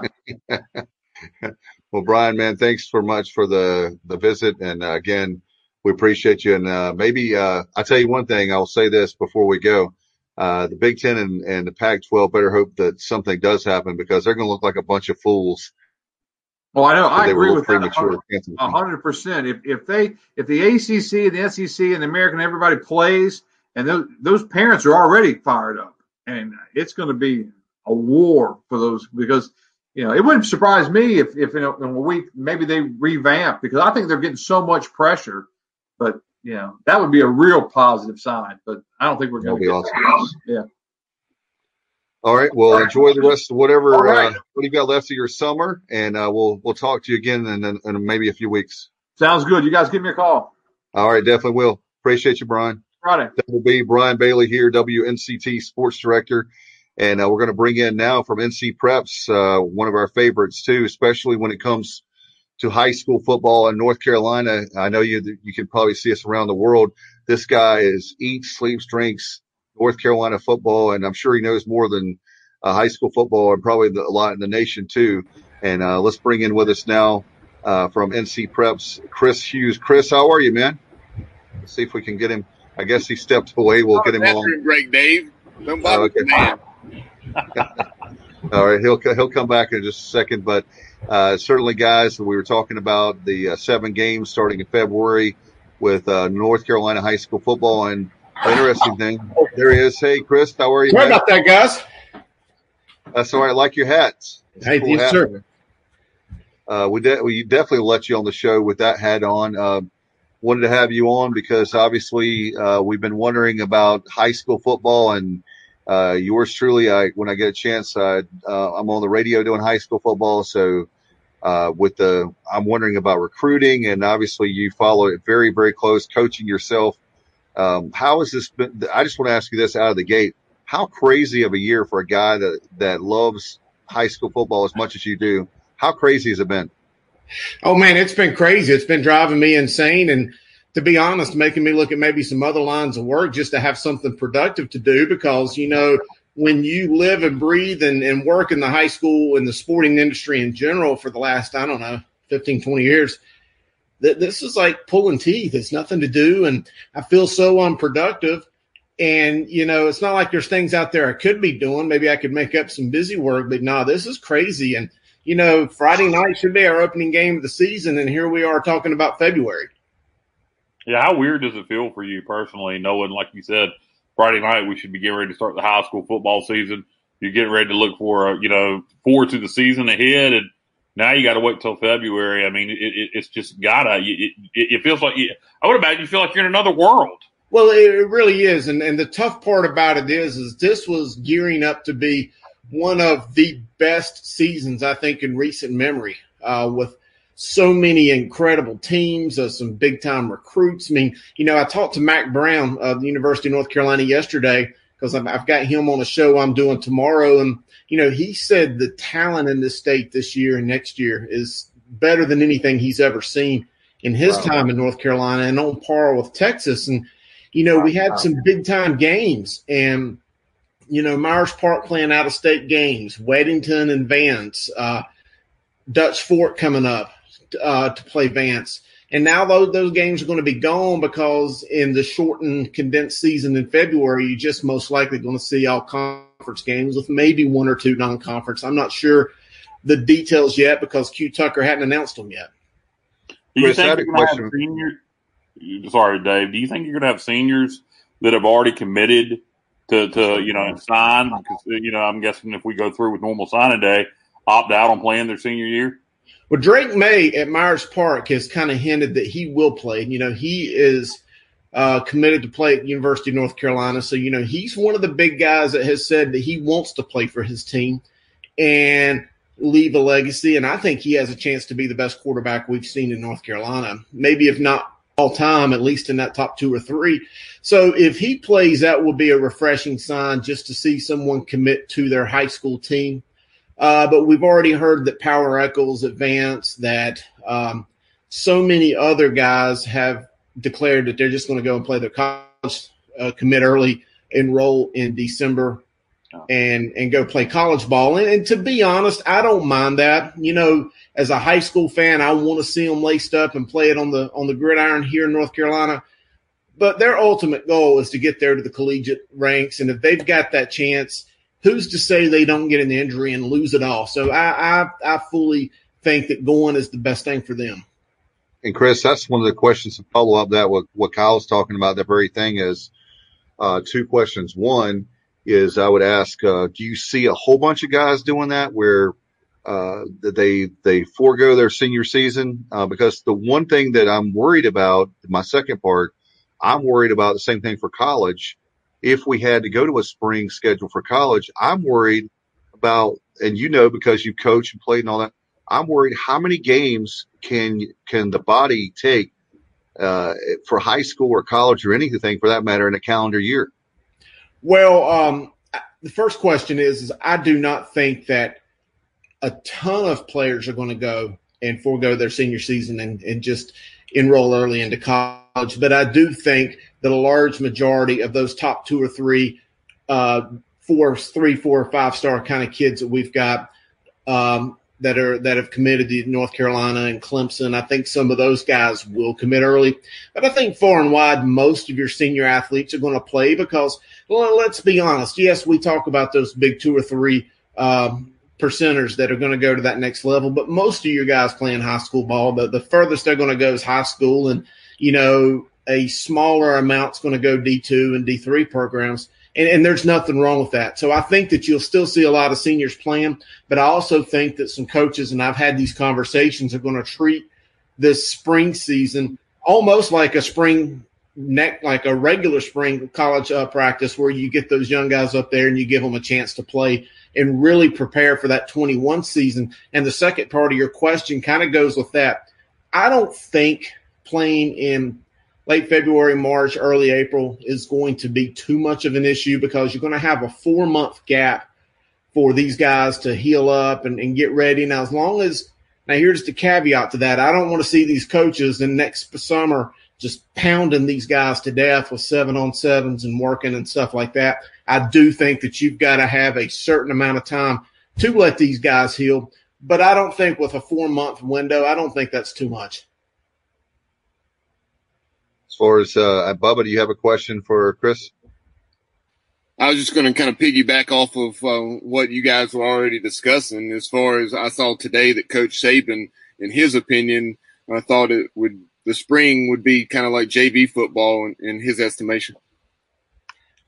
[SPEAKER 2] Well, Brian, man, thanks so much for the the visit, and uh, again, we appreciate you. And uh, maybe uh, I'll tell you one thing. I'll say this before we go. Uh, the Big Ten and, and the Pac twelve better hope that something does happen, because they're going to look like a bunch of fools.
[SPEAKER 5] Well, I know. I agree with that
[SPEAKER 2] a
[SPEAKER 5] hundred percent. If if they if the A C C and the S E C and the American everybody plays, and those those parents are already fired up, and it's going to be a war for those, because you know it wouldn't surprise me if if in a, in a week maybe they revamp, because I think they're getting so much pressure. But, you know, that would be a real positive sign. But I don't think we're going to be awesome. Yeah.
[SPEAKER 2] All right. Well, enjoy the rest of whatever right. uh, what you got left of your summer, and uh, we'll we'll talk to you again in, in, in maybe a few weeks.
[SPEAKER 5] Sounds good. You guys give me a call.
[SPEAKER 2] All right. Definitely will. Appreciate you, Brian.
[SPEAKER 5] Friday.
[SPEAKER 2] That will be Brian Bailey here, W N C T Sports Director. And uh, we're going to bring in now from N C Preps, uh, one of our favorites, too, especially when it comes to high school football in North Carolina. I know you you can probably see us around the world. This guy is eats, sleeps, drinks North Carolina football, and I'm sure he knows more than uh, high school football, and probably the, a lot in the nation too. And uh, let's bring in with us now uh, from N C Preps, Chris Hughes. Chris, how are you, man? Let's see if we can get him. I guess he stepped away. We'll get him on.
[SPEAKER 3] Break, Dave. Don't bother
[SPEAKER 2] oh, okay.
[SPEAKER 3] man.
[SPEAKER 2] All right, he'll he'll come back in just a second, but uh, certainly, guys, we were talking about the uh, seven games starting in February with uh, North Carolina high school football, and interesting thing, there he is. Hey, Chris, how are you?
[SPEAKER 6] Sorry man? about that, guys.
[SPEAKER 2] That's all right. I like your hats.
[SPEAKER 6] Hey, cool yes, hat. sir.
[SPEAKER 2] Uh, we de- we definitely let you on the show with that hat on. Uh, wanted to have you on because obviously uh, we've been wondering about high school football, and uh, yours truly. I when I get a chance, I, uh, I'm on the radio doing high school football. So uh, with the, I'm wondering about recruiting, and obviously you follow it very, very close, coaching yourself. Um, how has this been? I just want to ask you this out of the gate. How crazy of a year for a guy that, that loves high school football as much as you do? How crazy has it been?
[SPEAKER 6] Oh, man, it's been crazy. It's been driving me insane. And to be honest, making me look at maybe some other lines of work just to have something productive to do, because, you know, when you live and breathe and, and work in the high school and the sporting industry in general for the last, I don't know, fifteen, twenty years, th- this is like pulling teeth. It's nothing to do. And I feel so unproductive. And, you know, it's not like there's things out there I could be doing. Maybe I could make up some busy work, but no, this is crazy. And, you know, Friday night should be our opening game of the season, and here we are talking about February.
[SPEAKER 4] Yeah, how weird does it feel for you personally, knowing, like you said, Friday night we should be getting ready to start the high school football season. You're getting ready to look for, you know, forward to the season ahead, and now you got to wait till February. I mean, it, it, it's just gotta. It, it, it feels like you, I would imagine you feel like you're in another world.
[SPEAKER 6] Well, it really is, and and the tough part about it is, is this was gearing up to be one of the best seasons I think in recent memory, uh, with so many incredible teams, uh, some big time recruits. I mean, you know, I talked to Mack Brown of the University of North Carolina yesterday because I've, I've got him on a show I'm doing tomorrow, and you know, he said the talent in this state this year and next year is better than anything he's ever seen in his wow. time in North Carolina, and on par with Texas. And, you know, we had some big time games, and, you know, Myers Park playing out of state games, Weddington and Vance, uh, Dutch Fort coming up uh, to play Vance. And now those, those games are going to be gone because in the shortened condensed season in February, you're just most likely going to see all conference games with maybe one or two non-conference. I'm not sure the details yet because Q Tucker hadn't announced them yet.
[SPEAKER 4] Do you Chris, think you're going to have senior, sorry, Dave, do you think you're going to have seniors that have already committed to, to you know, sign? Because, you know, I'm guessing if we go through with normal signing day, opt out on playing their senior year?
[SPEAKER 6] Well, Drake May at Myers Park has kind of hinted that he will play. You know, he is uh, committed to play at the University of North Carolina. So, you know, he's one of the big guys that has said that he wants to play for his team and leave a legacy. And I think he has a chance to be the best quarterback we've seen in North Carolina, maybe if not all time, at least in that top two or three. So if he plays, that will be a refreshing sign just to see someone commit to their high school team. Uh, but we've already heard that Power Eccles advance, that um, so many other guys have declared that they're just going to go and play their college, uh, commit early, enroll in December, and and go play college ball. And, and to be honest, I don't mind that. You know, as a high school fan, I want to see them laced up and play it on the on the gridiron here in North Carolina. But their ultimate goal is to get there to the collegiate ranks. And if they've got that chance, who's to say they don't get an injury and lose it all? So I, I, I fully think that going is the best thing for them.
[SPEAKER 2] And Chris, that's one of the questions to follow up that what, what Kyle's talking about. The very thing is uh, two questions. One is I would ask, uh, do you see a whole bunch of guys doing that where uh, they they forego their senior season? Uh, because the one thing that I'm worried about, my second part, I'm worried about the same thing for college. If we had to go to a spring schedule for college, I'm worried about, and you know, because you coach and played and all that, I'm worried how many games can can the body take uh, for high school or college or anything for that matter in a calendar year?
[SPEAKER 6] Well, um, the first question is, is I do not think that a ton of players are going to go and forego their senior season and, and just enroll early into college. But I do think that a large majority of those top two or three, uh, four, three, four, five star kind of kids that we've got um, that are that have committed to North Carolina and Clemson, I think some of those guys will commit early. But I think far and wide, most of your senior athletes are going to play because, well, let's be honest. Yes, we talk about those big two or three um, percenters that are going to go to that next level, but most of your guys playing high school ball, the, the furthest they're going to go is high school, and you know, a smaller amount's going to go D two and D three programs, and, and there's nothing wrong with that. So I think that you'll still see a lot of seniors playing, but I also think that some coaches, and I've had these conversations, are going to treat this spring season almost like a spring neck, like a regular spring college uh, practice where you get those young guys up there and you give them a chance to play and really prepare for that twenty-one season. And the second part of your question kind of goes with that. I don't think playing in late February, March, early April is going to be too much of an issue because you're going to have a four-month gap for these guys to heal up and, and get ready. Now, as long as – now, here's the caveat to that. I don't want to see these coaches in next summer just pounding these guys to death with seven-on-sevens and working and stuff like that. I do think that you've got to have a certain amount of time to let these guys heal. But I don't think with a four-month window, I don't think that's too much.
[SPEAKER 2] As far as uh, Bubba, do you have a question for Chris?
[SPEAKER 3] I was just going to kind of piggyback off of uh, what you guys were already discussing. As far as I saw today that Coach Saban, in his opinion, I thought it would the spring would be kind of like J V football in, in his estimation.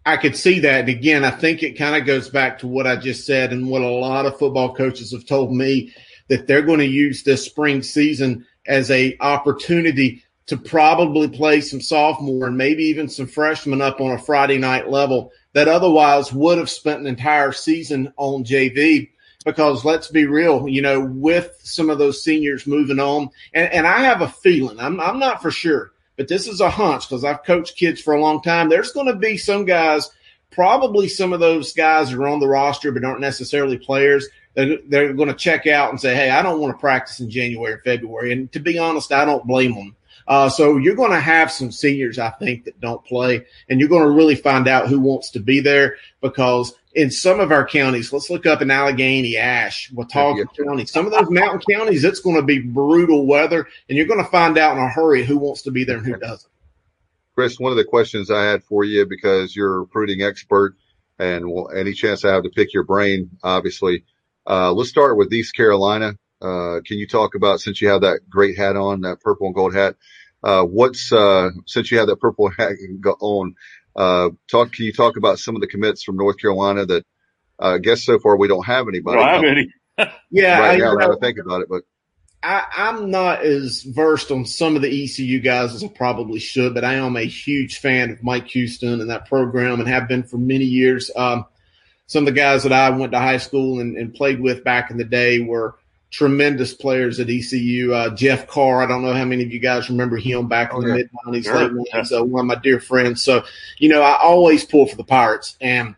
[SPEAKER 6] I could see that. And again, I think it kind of goes back to what I just said and what a lot of football coaches have told me, that they're going to use this spring season as a opportunity to probably play some sophomore and maybe even some freshmen up on a Friday night level that otherwise would have spent an entire season on J V. Because let's be real, you know, with some of those seniors moving on, and, and I have a feeling, I'm, I'm not for sure, but this is a hunch because I've coached kids for a long time. There's going to be some guys, probably some of those guys who are on the roster but aren't necessarily players, they're, they're going to check out and say, hey, I don't want to practice in January or February. And to be honest, I don't blame them. Uh, so you're going to have some seniors, I think, that don't play, and you're going to really find out who wants to be there because in some of our counties, let's look up in Allegheny, Ashe, Watauga yeah. County, some of those mountain counties, it's going to be brutal weather, and you're going to find out in a hurry who wants to be there and who doesn't.
[SPEAKER 2] Chris, one of the questions I had for you, because you're a recruiting expert and well, any chance I have to pick your brain, obviously, uh, let's start with East Carolina. Uh, can you talk about, since you have that great hat on, that purple and gold hat, uh, what's, uh, since you have that purple hat on, uh, talk, can you talk about some of the commits from North Carolina that, uh, I guess so far we don't have anybody.
[SPEAKER 4] Don't have any.
[SPEAKER 6] yeah.
[SPEAKER 2] Right
[SPEAKER 6] I,
[SPEAKER 2] now,
[SPEAKER 6] now
[SPEAKER 2] to think about it, but
[SPEAKER 6] I, I'm not as versed on some of the E C U guys as I probably should, but I am a huge fan of Mike Houston and that program and have been for many years. Um, some of the guys that I went to high school and, and played with back in the day were tremendous players at E C U. Uh, Jeff Carr, I don't know how many of you guys remember him back in oh, the yeah. mid-nineties, sure. late nineties, uh, one of my dear friends. So, you know, I always pull for the Pirates, and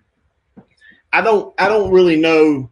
[SPEAKER 6] I don't I don't really know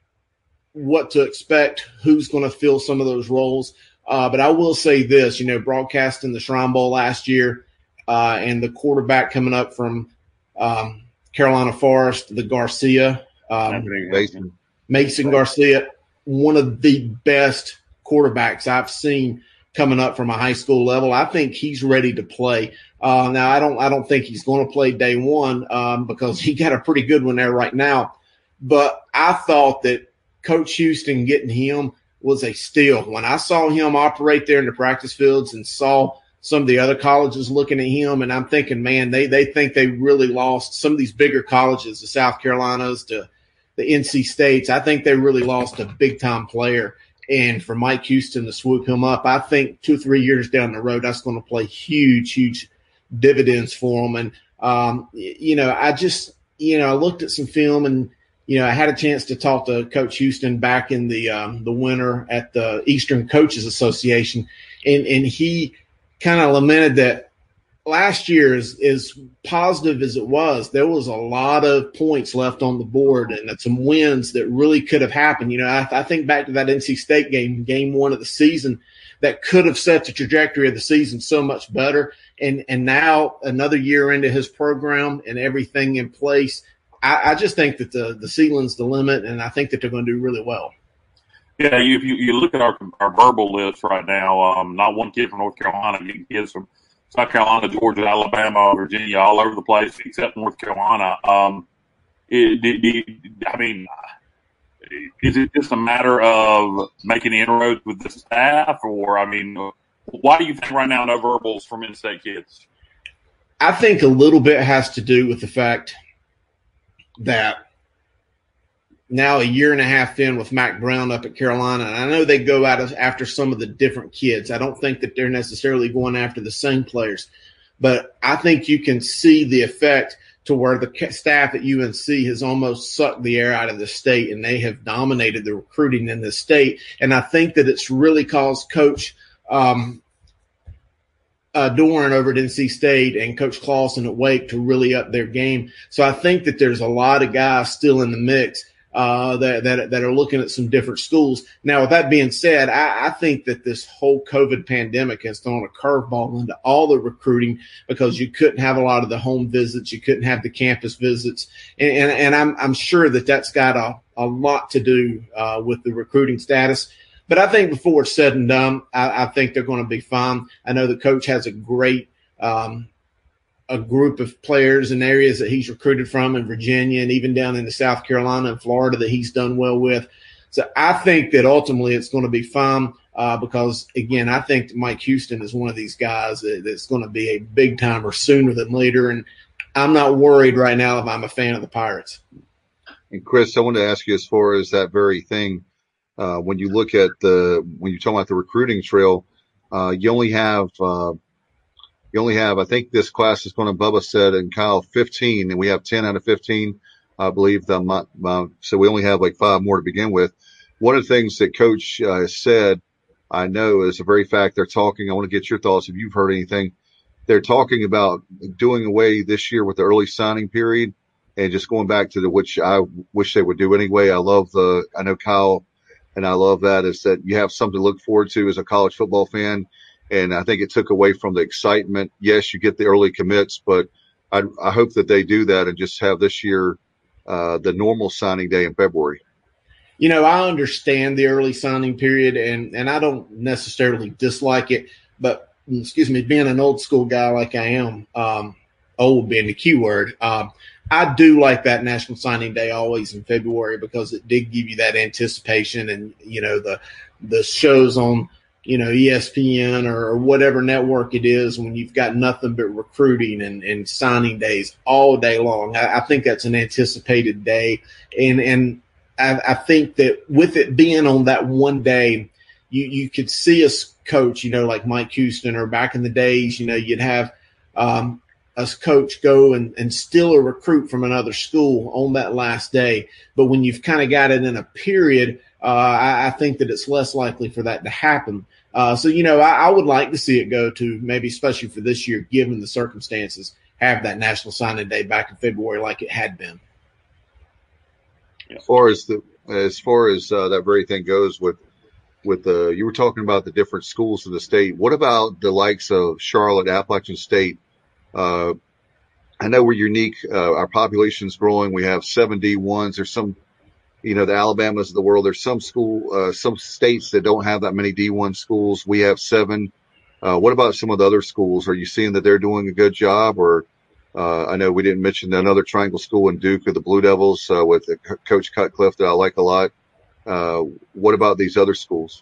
[SPEAKER 6] what to expect, who's going to fill some of those roles. Uh, but I will say this, you know, broadcasting the Shrine Bowl last year uh, and the quarterback coming up from um, Carolina Forest, the Garcia, um,
[SPEAKER 2] Mason.
[SPEAKER 6] Mason Garcia, one of the best quarterbacks I've seen coming up from a high school level. I think he's ready to play. Uh, now, I don't I don't think he's going to play day one um, because he got a pretty good one there right now. But I thought that Coach Houston getting him was a steal. When I saw him operate there in the practice fields and saw some of the other colleges looking at him, and I'm thinking, man, they they think they really lost some of these bigger colleges, the South Carolinas, to the N C States. I think they really lost a big-time player. And for Mike Houston to swoop him up, I think two or three years down the road, that's going to play huge, huge dividends for him. And, um, you know, I just, you know, I looked at some film and, you know, I had a chance to talk to Coach Houston back in the um, the winter at the Eastern Coaches Association, and and he kind of lamented that last year, as, as positive as it was, there was a lot of points left on the board and some wins that really could have happened. You know, I, I think back to that N C State game, game one of the season, that could have set the trajectory of the season so much better. And and now another year into his program and everything in place, I, I just think that the, the ceiling's the limit, and I think that they're going to do really well.
[SPEAKER 4] Yeah, if you, you look at our our verbal list right now, um, not one kid from North Carolina, getting kids from South Carolina, Georgia, Alabama, Virginia, all over the place except North Carolina. Um, it, it, it, I mean, is it just a matter of making inroads with the staff, or, I mean, why do you think right now no verbals from in-state kids?
[SPEAKER 6] I think a little bit has to do with the fact that now a year and a half in with Mack Brown up at Carolina, and I know they go out of, after some of the different kids. I don't think that they're necessarily going after the same players, but I think you can see the effect to where the staff at U N C has almost sucked the air out of the state, and they have dominated the recruiting in the state. And I think that it's really caused Coach um, uh, Doran over at N C State and Coach Clausen at Wake to really up their game. So I think that there's a lot of guys still in the mix Uh, that, that that are looking at some different schools. Now, with that being said, I, I think that this whole COVID pandemic has thrown a curveball into all the recruiting because you couldn't have a lot of the home visits, you couldn't have the campus visits, and and, and I'm I'm sure that that's got a, a lot to do uh, with the recruiting status. But I think before it's said and done, I, I think they're going to be fine. I know the coach has a great um, a group of players in areas that he's recruited from in Virginia and even down into South Carolina and Florida that he's done well with. So I think that ultimately it's going to be fine uh, because, again, I think Mike Houston is one of these guys that, that's going to be a big timer sooner than later. And I'm not worried right now if I'm a fan of the Pirates.
[SPEAKER 2] And Chris, I wanted to ask you as far as that very thing, uh, when you look at the, when you're talking about the recruiting trail, uh, you only have, uh, you only have, I think this class is going to, Bubba said, and Kyle, fifteen, and we have ten out of fifteen, I believe. That not, uh, so we only have like five more to begin with. One of the things that Coach uh, said, I know, is the very fact they're talking. I want to get your thoughts if you've heard anything. They're talking about doing away this year with the early signing period and just going back to the, which I wish they would do anyway. I love the, I know Kyle and I love that, is that you have something to look forward to as a college football fan. And I think it took away from the excitement. Yes, you get the early commits, but I, I hope that they do that and just have this year uh, the normal signing day in February.
[SPEAKER 6] You know, I understand the early signing period, and, and I don't necessarily dislike it, but excuse me, being an old school guy like I am, um, old being the key word, um, I do like that National Signing Day always in February because it did give you that anticipation, and, you know, the the shows on, you know, E S P N or, or whatever network it is when you've got nothing but recruiting and, and signing days all day long. I, I think that's an anticipated day. And, and I, I think that with it being on that one day, you, you could see us coach, you know, like Mike Houston, or back in the days, you know, you'd have um, us coach go and, and steal a recruit from another school on that last day. But when you've kind of got it in a period, uh, I, I think that it's less likely for that to happen. Uh, so, you know, I, I would like to see it go to maybe, especially for this year, given the circumstances, have that National Signing Day back in February like it had been.
[SPEAKER 2] As far as the, as far as uh, that very thing goes with, with the, you were talking about the different schools in the state. What about the likes of Charlotte, Appalachian State? Uh, I know we're unique. Uh, our population's growing. We have seven D ones. There's some, you know, the Alabamas of the world. There's some school, uh, some states that don't have that many D one schools. We have seven. Uh, what about some of the other schools? Are you seeing that they're doing a good job? Or, uh, I know we didn't mention another triangle school in Duke of the Blue Devils, uh, with Coach Cutcliffe that I like a lot. Uh, what about these other schools?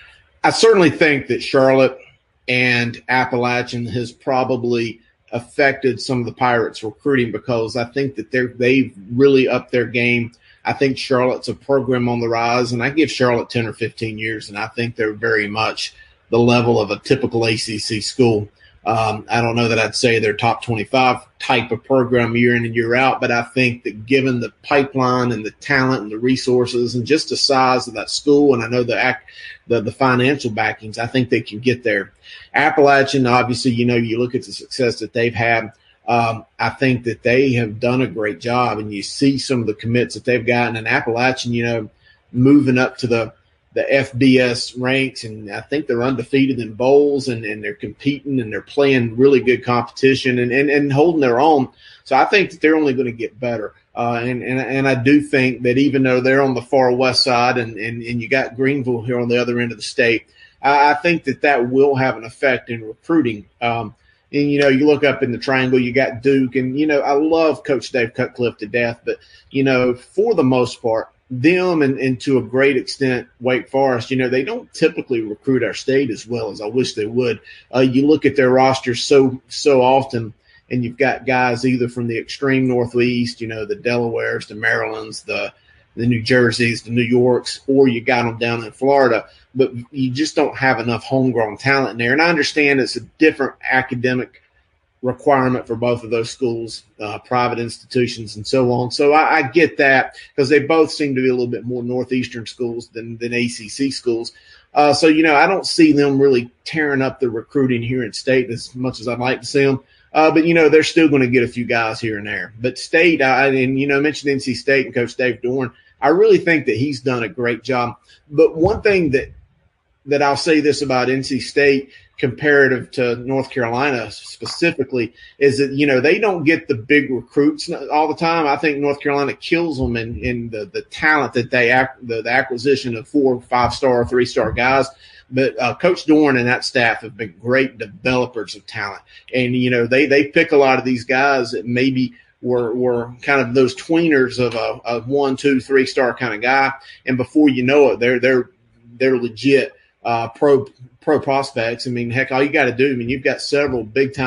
[SPEAKER 6] I certainly think that Charlotte and Appalachian has probably affected some of the Pirates recruiting, because I think that they're, they've really upped their game. I think Charlotte's a program on the rise, and I give Charlotte ten or fifteen years, and I think they're very much the level of a typical A C C school. Um, I don't know that I'd say they're top twenty-five type of program year in and year out, but I think that given the pipeline and the talent and the resources and just the size of that school, and I know the the, the financial backings, I think they can get there. Appalachian, obviously, you know, you look at the success that they've had. Um, I think that they have done a great job, and you see some of the commits that they've gotten. And Appalachian, you know, moving up to the the F B S ranks, and I think they're undefeated in bowls, and, and they're competing, and they're playing really good competition and, and, and holding their own. So I think that they're only going to get better. Uh, and, and, and I do think that even though they're on the far west side, and, and, and you got Greenville here on the other end of the state, I, I think that that will have an effect in recruiting. Um, and, you know, you look up in the triangle, you got Duke, and, you know, I love Coach Dave Cutcliffe to death, but, you know, for the most part, them and, and to a great extent Wake Forest, you know, they don't typically recruit our state as well as I wish they would. Uh, you look at their rosters so so often, and you've got guys either from the extreme northeast, you know, the Delawares, the Marylands, the the New Jerseys, the New Yorks, or you got them down in Florida, but you just don't have enough homegrown talent in there. And I understand it's a different academic requirement for both of those schools, uh, private institutions and so on. So I, I get that, because they both seem to be a little bit more Northeastern schools than, than A C C schools. Uh, so, you know, I don't see them really tearing up the recruiting here in state as much as I'd like to see them. Uh, but, you know, they're still going to get a few guys here and there. But state, I, and, you know, I mentioned N C State and Coach Dave Dorn. I really think that he's done a great job. But one thing that, that I'll say this about N C State comparative to North Carolina specifically is that, you know, they don't get the big recruits all the time. I think North Carolina kills them in, in the, the talent that they act, the, the acquisition of four, five star, three star guys. But uh, Coach Dorn and that staff have been great developers of talent. And, you know, they, they pick a lot of these guys that maybe were, were kind of those tweeners of a, a one, two, three star kind of guy. And before you know it, they're, they're, they're legit uh, pro, pro prospects. I mean, heck, all you got to do, I mean, you've got several big time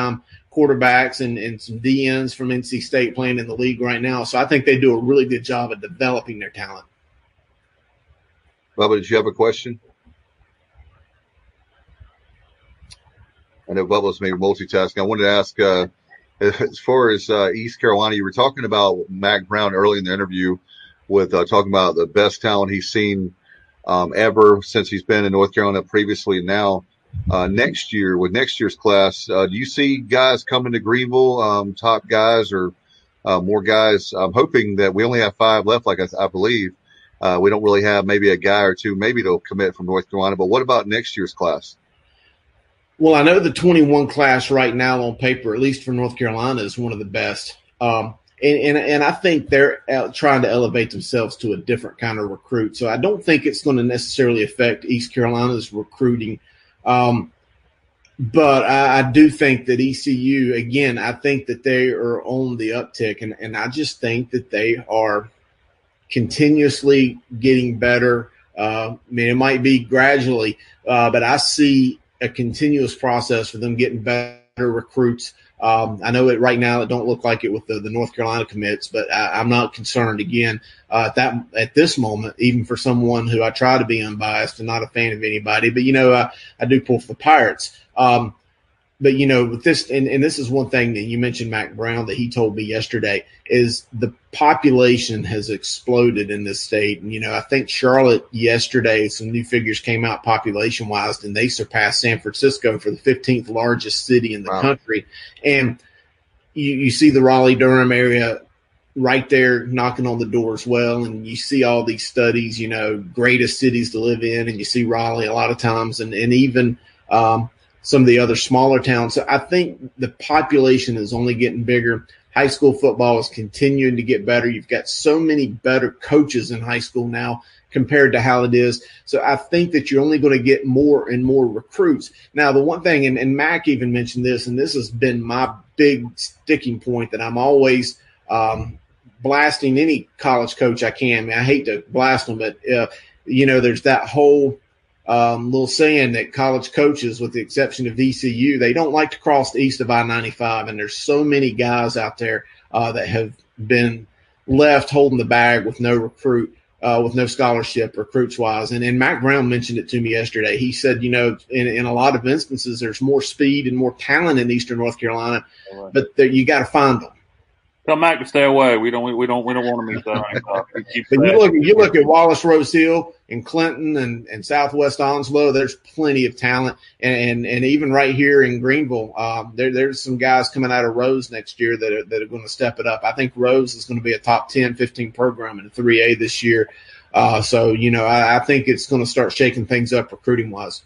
[SPEAKER 6] quarterbacks and, and some D Ns from N C State playing in the league right now. So I think they do a really good job of developing their talent.
[SPEAKER 2] Bubba, did you have a question? I know Bubba's maybe multitasking. I wanted to ask, uh, as far as uh, East Carolina, you were talking about Mack Brown early in the interview with uh, talking about the best talent he's seen um, ever since he's been in North Carolina previously and now. Uh, next year, with next year's class, uh, do you see guys coming to Greenville, um, top guys or uh, more guys? I'm hoping that we only have five left, like I, I believe. Uh, we don't really have maybe a guy or two maybe to commit from North Carolina. But what about next year's class?
[SPEAKER 6] Well, I know the twenty-one class right now on paper, at least for North Carolina, is one of the best. Um, and, and, and I think they're trying to elevate themselves to a different kind of recruit. So I don't think it's going to necessarily affect East Carolina's recruiting. Um, but I, I do think that E C U, again, I think that they are on the uptick, and, and I just think that they are continuously getting better. Uh, I mean, it might be gradually, uh, but I see a continuous process for them getting better recruits. Um, I know it right now, it don't look like it with the, the North Carolina commits, but I, I'm not concerned again, uh, at that, at this moment, even for someone who I try to be unbiased and not a fan of anybody, but you know, I, I do pull for the Pirates. Um, but you know, with this, and, and this is one thing that you mentioned, Mack Brown, that he told me yesterday, is the population has exploded in this state. And, you know, I think Charlotte yesterday, some new figures came out population wise, and they surpassed San Francisco for the fifteenth largest city in the wow. country. And you, you see the Raleigh Durham area right there knocking on the door as well. And you see all these studies, you know, greatest cities to live in, and you see Raleigh a lot of times, and, and even, um, some of the other smaller towns. So I think the population is only getting bigger. High school football is continuing to get better. You've got so many better coaches in high school now compared to how it is. So I think that you're only going to get more and more recruits. Now, the one thing, and, and Mac even mentioned this, and this has been my big sticking point that I'm always um, blasting any college coach I can. I mean, I hate to blast them, but, uh, you know, there's that whole Um, little saying that college coaches, with the exception of E C U, they don't like to cross east of I ninety-five. And there's so many guys out there uh, that have been left holding the bag with no recruit, uh, with no scholarship recruits wise. And, and Mack Brown mentioned it to me yesterday. He said, you know, in, in a lot of instances, there's more speed and more talent in Eastern North Carolina, right. but there, you got to find them.
[SPEAKER 4] Tell Mac to stay away. We don't. We don't. We don't want to meet that.
[SPEAKER 6] But you look. You look at Wallace Rose Hill and Clinton and, and Southwest Onslow. There's plenty of talent, and and, and even right here in Greenville, um, there there's some guys coming out of Rose next year that are, that are going to step it up. I think Rose is going to be a top ten, fifteen program in the three A this year. Uh, so you know, I, I think it's going to start shaking things up recruiting wise.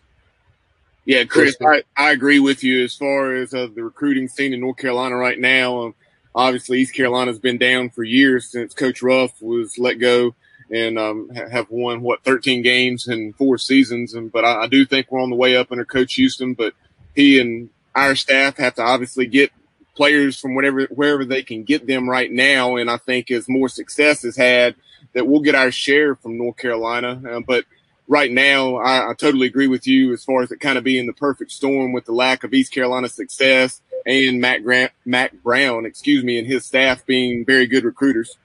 [SPEAKER 3] Yeah, Chris, I, I agree with you as far as uh, the recruiting scene in North Carolina right now. Um, Obviously, East Carolina's been down for years since Coach Ruff was let go, and um, have won, what, thirteen games in four seasons. And But I, I do think we're on the way up under Coach Houston. But he and our staff have to obviously get players from whatever wherever they can get them right now. And I think as more success is had, that we'll get our share from North Carolina. Uh, but right now, I, I totally agree with you as far as it kind of being the perfect storm with the lack of East Carolina success and Mack Grant, Mack Brown, excuse me, and his staff being very good recruiters.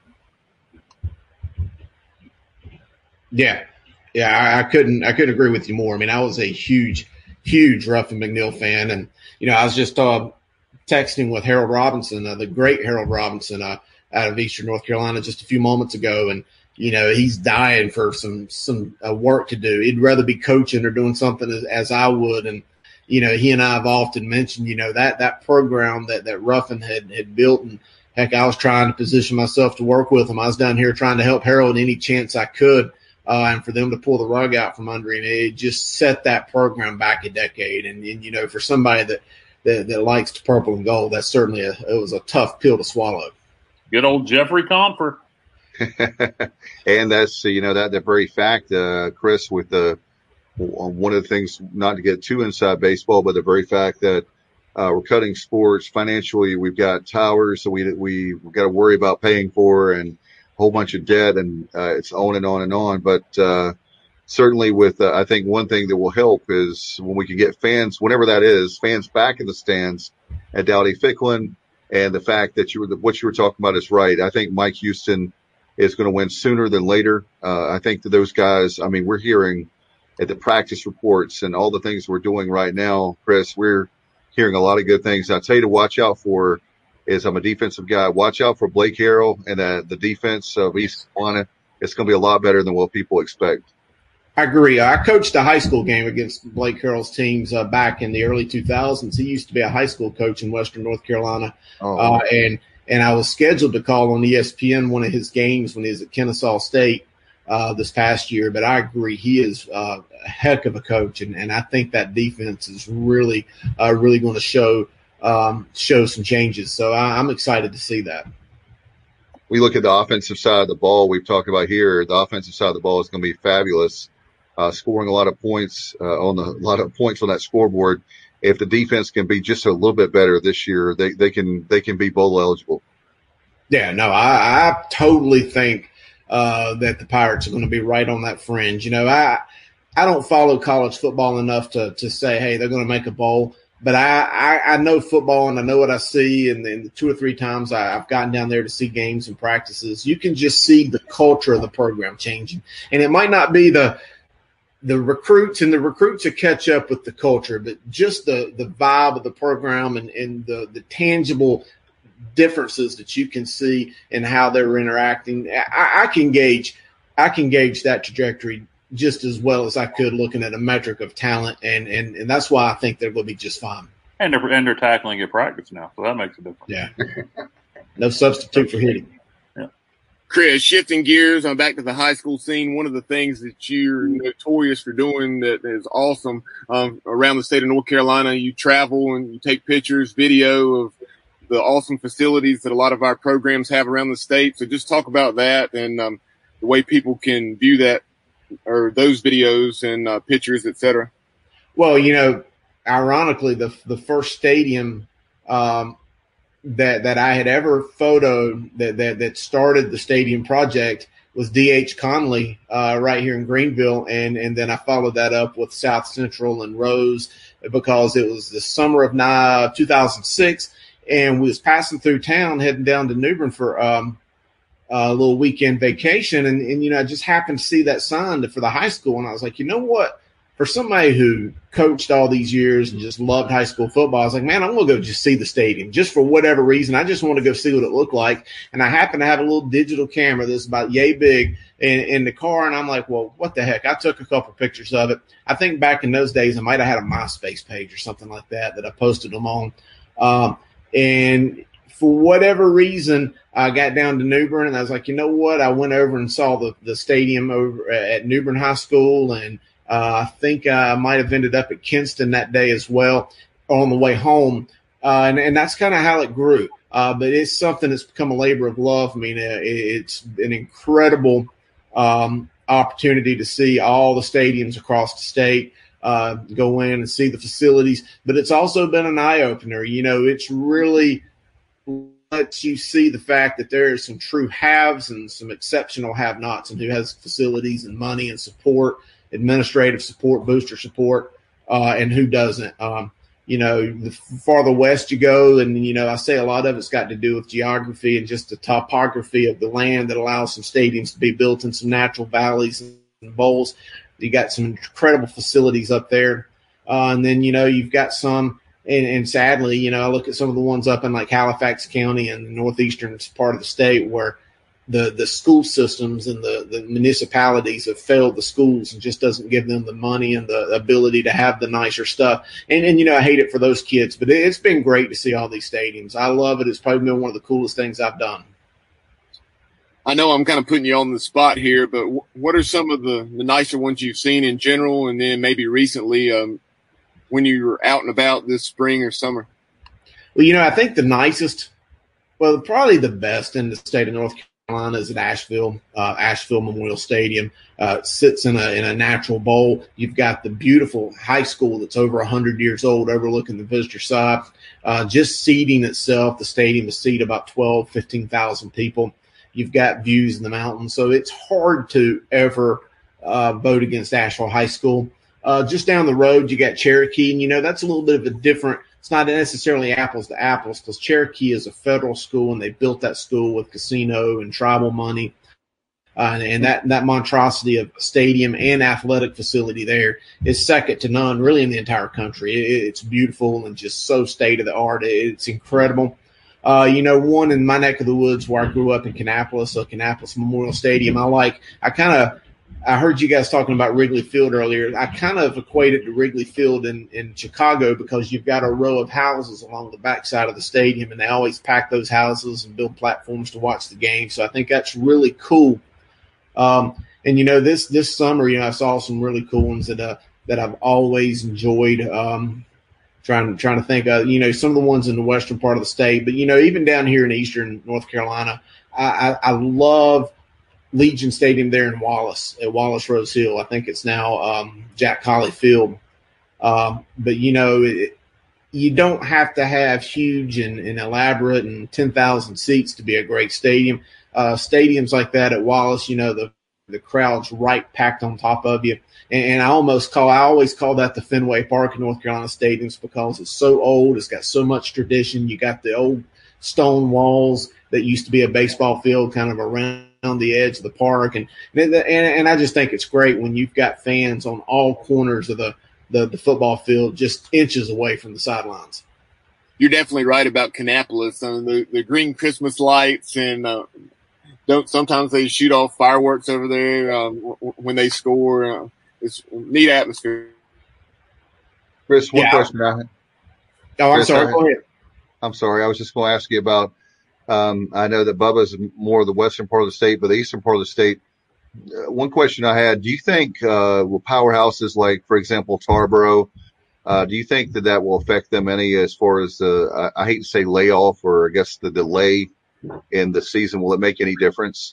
[SPEAKER 6] Yeah, yeah, I, I couldn't, I couldn't agree with you more. I mean, I was a huge, huge Ruffin McNeil fan, and you know, I was just uh, texting with Harold Robinson, uh, the great Harold Robinson, uh, out of Eastern North Carolina, just a few moments ago, and you know, he's dying for some some uh, work to do. He'd rather be coaching or doing something as, as I would, and you know, he and I have often mentioned, you know, that that program that, that Ruffin had, had built. And, heck, I was trying to position myself to work with him. I was down here trying to help Harold any chance I could. Uh, and for them to pull the rug out from under him, it just set that program back a decade. And, and you know, for somebody that, that, that likes the purple and gold, that's certainly a, it was a tough pill to swallow.
[SPEAKER 4] Good old Jeffrey Comfer.
[SPEAKER 2] And that's, you know, that, that very fact, uh, Chris, with the, one of the things, not to get too inside baseball, but the very fact that uh, we're cutting sports financially, we've got towers, so we we we've got to worry about paying for, and a whole bunch of debt, and uh, it's on and on and on. But uh, certainly, with uh, I think one thing that will help is when we can get fans, whenever that is, fans back in the stands. at Dowdy Ficklin, and the fact that you were the, what you were talking about is right. I think Mike Houston is going to win sooner than later. Uh, I think that those guys, I mean, we're hearing at the practice reports and all the things we're doing right now, Chris, we're hearing a lot of good things. I'll tell you to watch out for is I'm a defensive guy. Watch out for Blake Harrell and uh, the defense of East Carolina. It's going to be a lot better than what people expect.
[SPEAKER 6] I agree. I coached a high school game against Blake Harrell's teams uh, back in the early two thousands. He used to be a high school coach in Western North Carolina. Oh. Uh, and and I was scheduled to call on E S P N one of his games when he was at Kennesaw State uh, this past year. But I agree, he is uh, a heck of a coach, and, and I think that defense is really, uh, really going to show um, show some changes. So I, I'm excited to see that.
[SPEAKER 2] We look at the offensive side of the ball. We've talked about here. The offensive side of the ball is going to be fabulous. Uh, scoring a lot of points uh, on the, a lot of points on that scoreboard. If the defense can be just a little bit better this year, they, they can they can be bowl eligible.
[SPEAKER 6] Yeah, no, I, I totally think uh, that the Pirates are going to be right on that fringe. You know, I I don't follow college football enough to to say, hey, they're going to make a bowl. But I, I, I know football and I know what I see. And then the two or three times I, I've gotten down there to see games and practices, you can just see the culture of the program changing. And it might not be the – the recruits and the recruits will catch up with the culture, but just the, the vibe of the program and, and the, the tangible differences that you can see in how they're interacting. I, I can gauge, I can gauge that trajectory just as well as I could looking at a metric of talent. And, and, and that's why I think they're going to be just fine.
[SPEAKER 4] And they're, and they're tackling at practice now. So that makes a difference.
[SPEAKER 6] Yeah. No substitute for hitting.
[SPEAKER 3] Chris, shifting gears, I'm back to the high school scene. One of the things that you're notorious for doing that is awesome um, around the state of North Carolina, you travel and you take pictures, video of the awesome facilities that a lot of our programs have around the state. So just talk about that and um, the way people can view that or those videos and uh, pictures, et cetera.
[SPEAKER 6] Well, you know, ironically, the the first stadium um, – that that I had ever photoed that that that started the stadium project was D H Conley uh, right here in Greenville, and and then I followed that up with South Central and Rose because it was the summer of two thousand six, and we was passing through town heading down to New Bern for um, a little weekend vacation, and and you know I just happened to see that sign for the high school, and I was like, you know what? For somebody who coached all these years and just loved high school football, I was like, man, I'm going to go just see the stadium just for whatever reason. I just want to go see what it looked like. And I happen to have a little digital camera that's about yay big in, in the car. And I'm like, well, what the heck? I took a couple pictures of it. I think back in those days, I might have had a MySpace page or something like that that I posted them on. Um, and for whatever reason, I got down to New Bern and I was like, you know what? I went over and saw the, the stadium over at New Bern High School, and Uh, I think I might have ended up at Kinston that day as well on the way home. Uh, and, and that's kind of how it grew. Uh, but it's something that's become a labor of love. I mean, uh, it's an incredible um, opportunity to see all the stadiums across the state, uh, go in and see the facilities. But it's also been an eye-opener. You know, it's really lets you see the fact that there are some true haves and some exceptional have-nots, and who has facilities and money and support, administrative support, booster support, uh, and who doesn't. Um, you know, the farther west you go, and, you know, I say a lot of it's got to do with geography and just the topography of the land that allows some stadiums to be built in some natural valleys and bowls. You got some incredible facilities up there. Uh, and then, you know, you've got some, and, and sadly, you know, I look at some of the ones up in like Halifax County and the northeastern part of the state where the the school systems and the, the municipalities have failed the schools and just doesn't give them the money and the ability to have the nicer stuff. And, and you know, I hate it for those kids, but it, it's been great to see all these stadiums. I love it. It's probably been one of the coolest things I've done.
[SPEAKER 3] I know I'm kind of putting you on the spot here, but w- what are some of the, the nicer ones you've seen in general, and then maybe recently um, when you were out and about this spring or summer?
[SPEAKER 6] Well, you know, I think the nicest, well, probably the best in the state of North Carolina is at Asheville, uh, Asheville Memorial Stadium. Uh, sits in a in a natural bowl. You've got the beautiful high school that's over one hundred years old overlooking the visitor side. Uh, just seating itself, the stadium is seat about twelve, fifteen thousand people. You've got views in the mountains. So it's hard to ever uh, vote against Asheville High School. Uh, just down the road, you got Cherokee, and, you know, that's a little bit of a different it's not necessarily apples to apples because Cherokee is a federal school and they built that school with casino and tribal money. Uh, and, and that, that monstrosity of stadium and athletic facility there is second to none really in the entire country. It, it's beautiful and just so state of the art. It's incredible. Uh, you know, one in my neck of the woods where I grew up in Kannapolis, so Kannapolis Memorial Stadium, I like, I kind of, I heard you guys talking about Wrigley Field earlier. I kind of equate it to Wrigley Field in, in Chicago because you've got a row of houses along the backside of the stadium, and they always pack those houses and build platforms to watch the game. So I think that's really cool. Um, and, you know, this this summer, you know, I saw some really cool ones that uh, that I've always enjoyed. Um, trying, trying to think, uh, you know, some of the ones in the western part of the state. But, you know, even down here in eastern North Carolina, I, I, I love Legion Stadium there in Wallace, at Wallace Rose Hill. I think it's now um, Jack Collie Field. Um, but, you know, it, you don't have to have huge and, and elaborate and ten thousand seats to be a great stadium. Uh, stadiums like that at Wallace, you know, the the crowd's right packed on top of you. And, and I almost call, I always call that the Fenway Park in North Carolina stadiums because it's so old. It's got so much tradition. You got the old stone walls that used to be a baseball field kind of around the edge of the park. And, and, and I just think it's great when you've got fans on all corners of the, the, the football field, just inches away from the sidelines.
[SPEAKER 3] You're definitely right about Kannapolis. Uh, the, the green Christmas lights and, uh, Don't sometimes they shoot off fireworks over there um, w- when they score. Uh, it's a neat atmosphere.
[SPEAKER 2] Chris, one
[SPEAKER 6] yeah.
[SPEAKER 2] question I had.
[SPEAKER 6] Oh, I'm
[SPEAKER 2] Chris,
[SPEAKER 6] sorry.
[SPEAKER 2] I,
[SPEAKER 6] Go ahead.
[SPEAKER 2] I'm sorry. I was just going to ask you about. Um, I know that Bubba's more of the western part of the state, but the eastern part of the state. Uh, one question I had: do you think uh, will powerhouses like, for example, Tarboro? Uh, do you think that that will affect them any as far as the? I, I hate to say layoff, or I guess the delay in the season. Will it make any difference?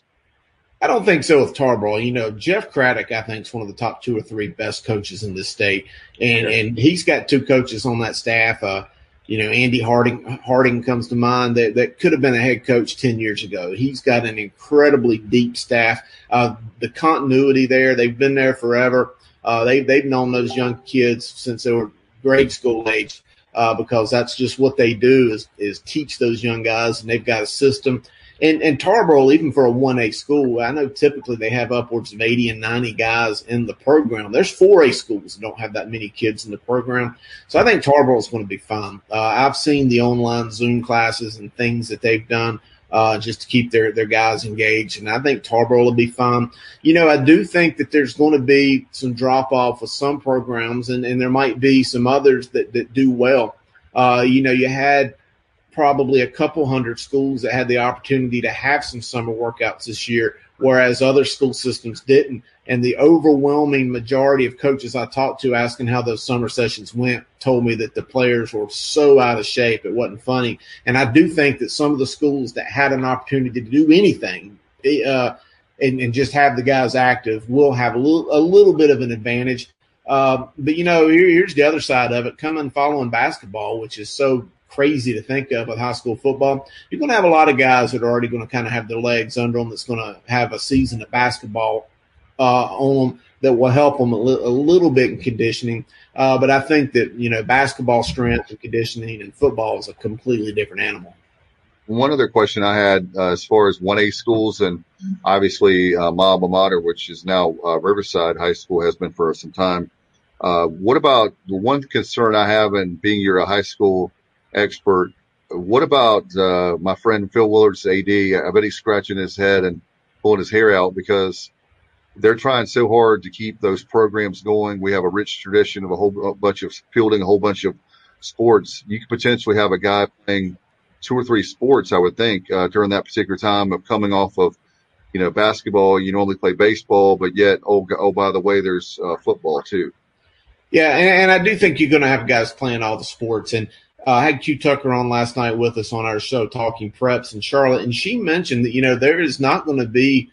[SPEAKER 6] I don't think so with Tarboro. You know, Jeff Craddock, I think, is one of the top two or three best coaches in this state. And sure. and he's got two coaches on that staff. Uh, you know, Andy Harding Harding comes to mind that, that could have been a head coach ten years ago. He's got an incredibly deep staff. Uh, the continuity there, they've been there forever. Uh, they, they've known those young kids since they were grade school age. Uh, because that's just what they do is is teach those young guys, and they've got a system. And and Tarboro, even for a one A school, I know typically they have upwards of eighty and ninety guys in the program. There's four A schools that don't have that many kids in the program. So I think Tarboro is going to be fun. Uh, I've seen the online Zoom classes and things that they've done uh, just to keep their, their guys engaged, and I think Tarboro will be fun. You know, I do think that there's going to be some drop-off with some programs, and, and there might be some others that, that do well. Uh, you know, you had probably a couple hundred schools that had the opportunity to have some summer workouts this year, whereas other school systems didn't. And the overwhelming majority of coaches I talked to asking how those summer sessions went told me that the players were so out of shape it wasn't funny. And I do think that some of the schools that had an opportunity to do anything uh, and, and just have the guys active will have a little, a little bit of an advantage. Uh, but, you know, here, here's the other side of it. Coming following basketball, which is so crazy to think of with high school football, you're going to have a lot of guys that are already going to kind of have their legs under them that's going to have a season of basketball uh, on them that will help them a, li- a little bit in conditioning. Uh, but I think that, you know, basketball strength and conditioning and football is a completely different animal.
[SPEAKER 2] One other question I had uh, as far as one A schools, and obviously uh, my alma mater, which is now uh, Riverside High School, has been for some time. Uh, what about the one concern I have, and being you're a high school expert, what about uh, my friend Phil Willard's A D? I bet he's scratching his head and pulling his hair out because they're trying so hard to keep those programs going. We have a rich tradition of a whole bunch of fielding, a whole bunch of sports. You could potentially have a guy playing two or three sports, I would think, uh, during that particular time of coming off of, you know, basketball. You normally play baseball, but yet, oh, oh by the way, there's uh, football too.
[SPEAKER 6] Yeah, and, and I do think you're going to have guys playing all the sports. And uh, I had Q Tucker on last night with us on our show talking preps in Charlotte, and she mentioned that, you know, there is not going to be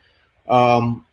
[SPEAKER 6] um,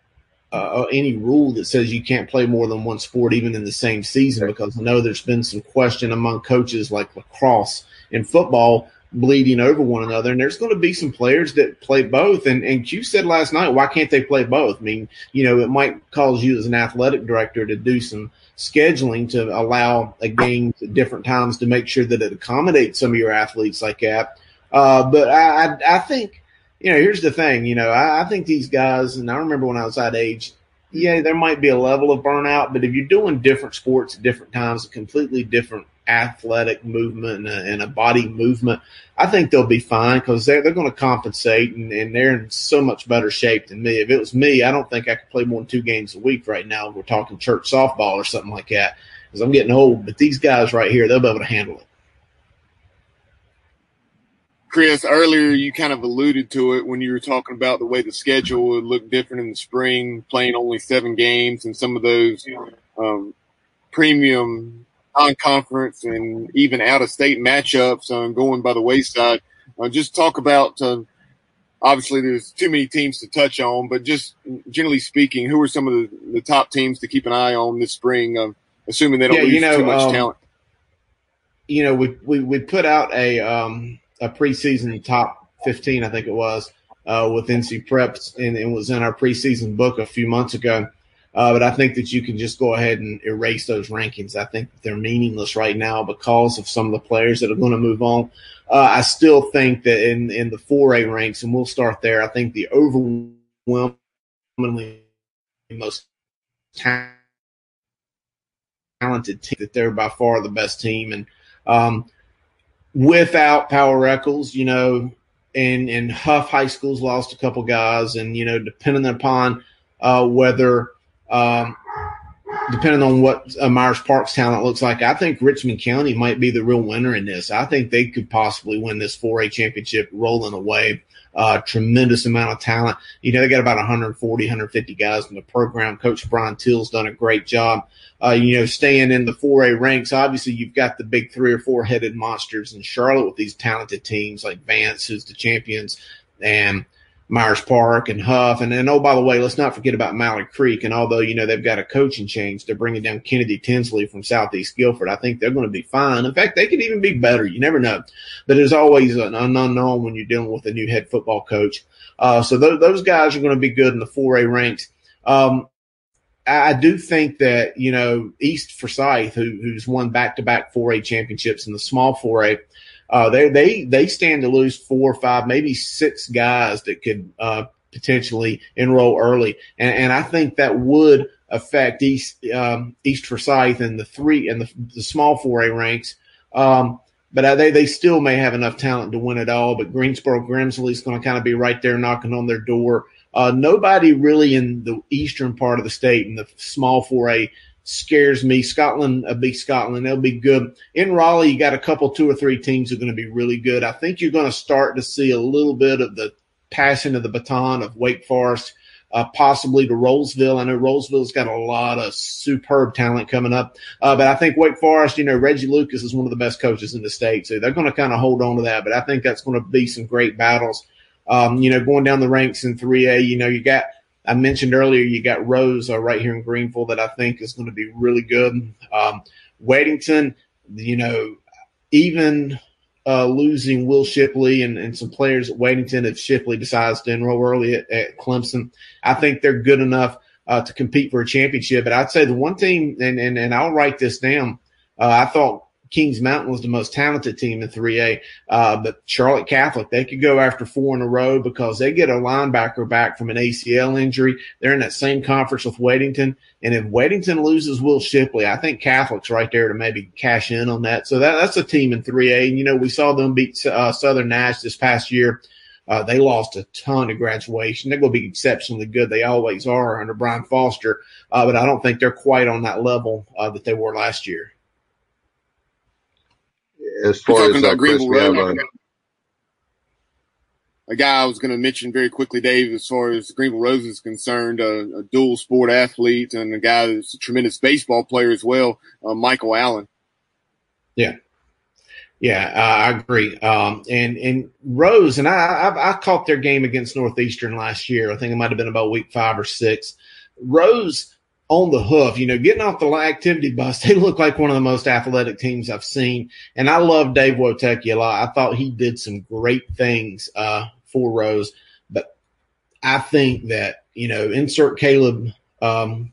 [SPEAKER 6] uh, any rule that says you can't play more than one sport even in the same season, because I know there's been some question among coaches like lacrosse and football bleeding over one another. And there's going to be some players that play both. And, and Q said last night, why can't they play both? I mean, you know, it might cause you as an athletic director to do some scheduling to allow a game at different times to make sure that it accommodates some of your athletes like that. Uh, but I, I, I think, you know, here's the thing, you know, I, I think these guys, and I remember when I was that age, yeah, there might be a level of burnout, but if you're doing different sports at different times, a completely different athletic movement and a, and a body movement, I think they'll be fine because they're, they're going to compensate, and, and they're in so much better shape than me. If it was me, I don't think I could play more than two games a week right now. We're talking church softball or something like that because I'm getting old. But these guys right here, they'll be able to handle it.
[SPEAKER 3] Chris, earlier you kind of alluded to it when you were talking about the way the schedule would look different in the spring, playing only seven games and some of those um, premium non-conference and even out-of-state matchups um, going by the wayside. Uh, just talk about, uh, obviously there's too many teams to touch on, but just generally speaking, who are some of the, the top teams to keep an eye on this spring, um, assuming they don't
[SPEAKER 6] yeah,
[SPEAKER 3] lose
[SPEAKER 6] you know,
[SPEAKER 3] too much
[SPEAKER 6] um,
[SPEAKER 3] talent?
[SPEAKER 6] You know, we, we, we put out a um, – a preseason top fifteen, I think it was, uh, with N C Preps, and it was in our preseason book a few months ago. Uh, but I think that you can just go ahead and erase those rankings. I think that they're meaningless right now because of some of the players that are going to move on. Uh, I still think that in, in the four A ranks, and we'll start there, I think the overwhelmingly most talented team, that they're by far the best team. And, um, without Power Eccles, you know, and, and Huff High School's lost a couple guys, and, you know, depending upon uh, whether um, – depending on what uh, Myers Park's talent looks like, I think Richmond County might be the real winner in this. I think they could possibly win this four A championship rolling away. Uh, tremendous amount of talent. You know, they got about one forty, one fifty guys in the program. Coach Brian Till's done a great job. Uh, you know, staying in the four A ranks, obviously you've got the big three or four headed monsters in Charlotte with these talented teams like Vance, who's the champions, and Myers Park and Huff. And then, oh, by the way, let's not forget about Mallard Creek. And although, you know, they've got a coaching change, they're bringing down Kennedy Tinsley from Southeast Guilford. I think they're going to be fine. In fact, they could even be better. You never know. But there's always an unknown when you're dealing with a new head football coach. Uh, so th- those guys are going to be good in the four A ranks. Um, I do think that, you know, East Forsyth, who, who's won back-to-back four A championships in the small four A, uh, they they they stand to lose four or five, maybe six guys that could uh, potentially enroll early, and, and I think that would affect East um, East Forsyth and the three and the, the small four A ranks. Um, but they they still may have enough talent to win it all. But Greensboro Grimsley is going to kind of be right there knocking on their door. Uh, nobody really in the eastern part of the state in the small four A scares me. Scotland, a big Scotland, they'll be good. In Raleigh, you got a couple, two or three teams that are going to be really good. I think you're going to start to see a little bit of the passing of the baton of Wake Forest, uh, possibly to Rolesville. I know Rolesville's got a lot of superb talent coming up. Uh, but I think Wake Forest, you know, Reggie Lucas is one of the best coaches in the state. So they're going to kind of hold on to that. But I think that's going to be some great battles. Um, you know, going down the ranks in three A, you know, you got, I mentioned earlier, you got Rose uh, right here in Greenville that I think is going to be really good. Um, Weddington, you know, even uh, losing Will Shipley and, and some players at Weddington, if Shipley decides to enroll early at, at Clemson, I think they're good enough uh, to compete for a championship. But I'd say the one team, and, and, and I'll write this down, uh, I thought Kings Mountain was the most talented team in three A, uh, but Charlotte Catholic, they could go after four in a row because they get a linebacker back from an A C L injury. They're in that same conference with Weddington, and if Weddington loses Will Shipley, I think Catholic's right there to maybe cash in on that. So that, that's a team in three A. And, you know, we saw them beat uh, Southern Nash this past year. Uh, they lost a ton of graduation. They're going to be exceptionally good. They always are under Brian Foster, uh, but I don't think they're quite on that level uh, that they were last year.
[SPEAKER 2] As far as uh, Chris, we have a,
[SPEAKER 3] a guy I was going to mention very quickly, Dave, as far as Greenville Rose is concerned, uh, a dual sport athlete and a guy that's a tremendous baseball player as well, uh, Michael Allen.
[SPEAKER 6] Yeah. Yeah, uh, I agree. Um, and, and Rose, and I, I, I caught their game against Northeastern last year. I think it might have been about week five or six. Rose, on the hoof, you know, getting off the activity bus, they look like one of the most athletic teams I've seen. And I love Dave Wotecki a lot. I thought he did some great things uh, for Rose. But I think that, you know, insert Caleb, um,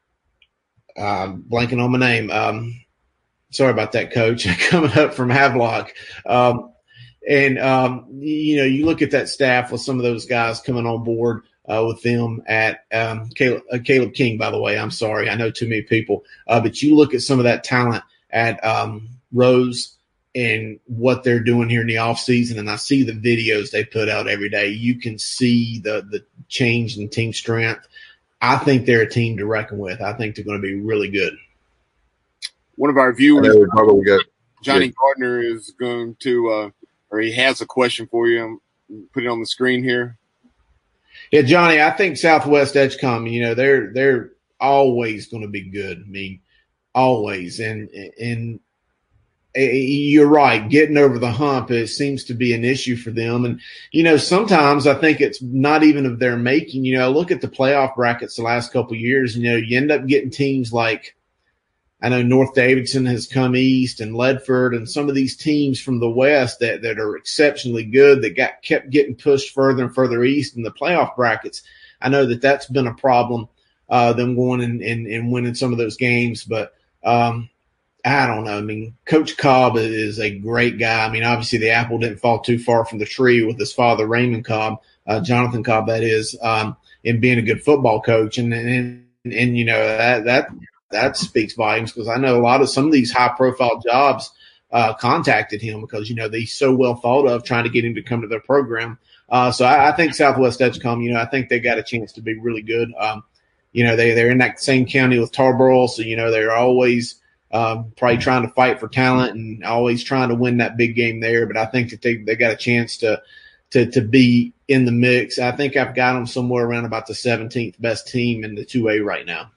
[SPEAKER 6] uh, blanking on my name. Um, sorry about that, Coach, coming up from Havelock. Um, and, um, you know, you look at that staff with some of those guys coming on board. Uh, with them at um, Caleb, uh, Caleb King, by the way. I'm sorry. I know too many people. Uh, but you look at some of that talent at um, Rose and what they're doing here in the offseason, and I see the videos they put out every day. You can see the the change in team strength. I think they're a team to reckon with. I think they're going to be really good.
[SPEAKER 3] One of our viewers,
[SPEAKER 2] we got,
[SPEAKER 3] Johnny
[SPEAKER 2] yeah.
[SPEAKER 3] Gardner, is going to uh, – or he has a question for you. Put it on the screen here.
[SPEAKER 6] Yeah, Johnny, I think Southwest Edgecombe, you know, they're they're always going to be good. I mean, always. And and you're right, getting over the hump, it seems to be an issue for them. And, you know, sometimes I think it's not even of their making. You know, look at the playoff brackets the last couple of years. You know, you end up getting teams like, I know North Davidson has come east and Ledford and some of these teams from the west that, that are exceptionally good that got kept getting pushed further and further east in the playoff brackets. I know that that's been a problem, uh, them going and, and, and winning some of those games. But um, I don't know. I mean, Coach Cobb is a great guy. I mean, obviously the apple didn't fall too far from the tree with his father, Raymond Cobb, uh, Jonathan Cobb, that is, um, in being a good football coach. And, and, and, and you know, that that – that speaks volumes because I know a lot of some of these high-profile jobs uh, contacted him because, you know, they're so well thought of trying to get him to come to their program. Uh, so I, I think Southwest Edgecombe, you know, I think they got a chance to be really good. Um, you know, they, they're in that same county with Tarboro, so, you know, they're always um, probably trying to fight for talent and always trying to win that big game there. But I think that they, they got a chance to, to, to be in the mix. I think I've got them somewhere around about the seventeenth best team in the two A right now.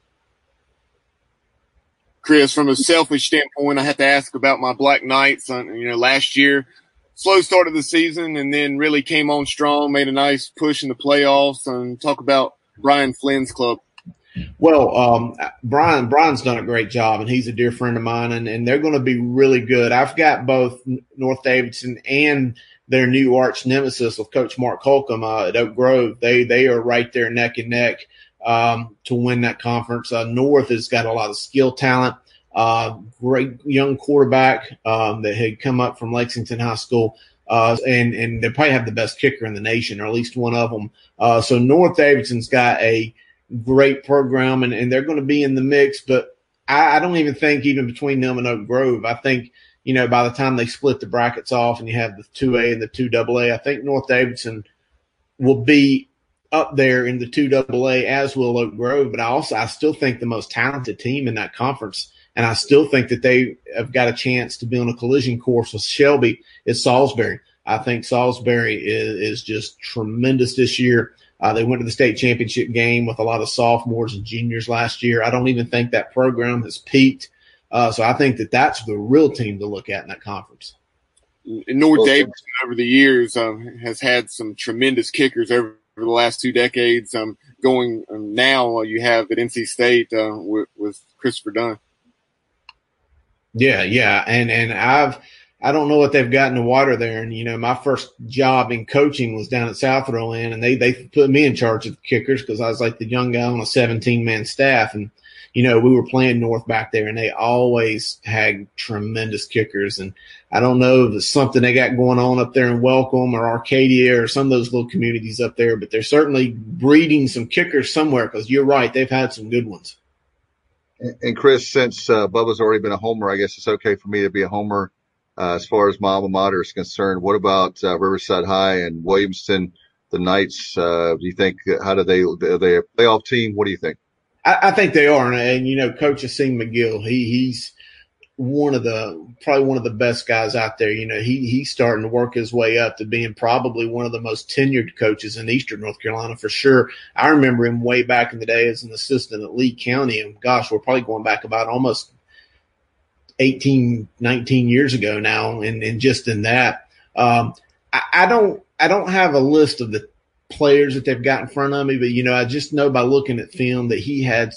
[SPEAKER 3] Chris, from a selfish standpoint, I have to ask about my Black Knights. You know, last year, slow start of the season, and then really came on strong, made a nice push in the playoffs. And talk about Brian Flynn's club.
[SPEAKER 6] Well, um, Brian Brian's done a great job, and he's a dear friend of mine, and, and they're going to be really good. I've got both North Davidson and their new arch nemesis with Coach Mark Holcomb uh, at Oak Grove. They they are right there neck and neck. Um, to win that conference. Uh, North has got a lot of skill talent, uh, great young quarterback um, that had come up from Lexington High School, uh, and, and they probably have the best kicker in the nation, or at least one of them. Uh, so North Davidson's got a great program, and, and they're going to be in the mix, but I, I don't even think even between them and Oak Grove, I think, you know, by the time they split the brackets off and you have the two A and the two double A, I think North Davidson will be up there in the two double A, as will Oak Grove. But I also, I still think the most talented team in that conference, and I still think that they have got a chance to be on a collision course with Shelby, is Salisbury. I think Salisbury is, is just tremendous this year. Uh, they went to the state championship game with a lot of sophomores and juniors last year. I don't even think that program has peaked. Uh, so I think that that's the real team to look at in that conference.
[SPEAKER 3] North well, Davidson over the years um, has had some tremendous kickers over the last two decades. Um, going um, now, uh, you have at N C State uh, with, with Christopher Dunn.
[SPEAKER 6] Yeah, yeah, and and I've I don't know what they've got in the water there. And you know, my first job in coaching was down at South Roland, and they they put me in charge of the kickers because I was like the young guy on a seventeen man staff, and you know, we were playing North back there, and they always had tremendous kickers. And I don't know if it's something they got going on up there in Welcome or Arcadia or some of those little communities up there, but they're certainly breeding some kickers somewhere because you're right, they've had some good ones.
[SPEAKER 2] And, Chris, since uh, Bubba's already been a homer, I guess it's okay for me to be a homer uh, as far as my alma mater is concerned. What about uh, Riverside High and Williamston, the Knights? Uh, do you think – how do they – are they a playoff team? What do you think?
[SPEAKER 6] I, I think they are, and, and you know, Coach Asim McGill, he he's one of the probably one of the best guys out there. You know, he he's starting to work his way up to being probably one of the most tenured coaches in Eastern North Carolina for sure. I remember him way back in the day as an assistant at Lee County, and gosh, we're probably going back about almost eighteen, nineteen years ago now, and, and just in that, um, I, I don't I don't have a list of the players that they've got in front of me, but you know, I just know by looking at film that he had some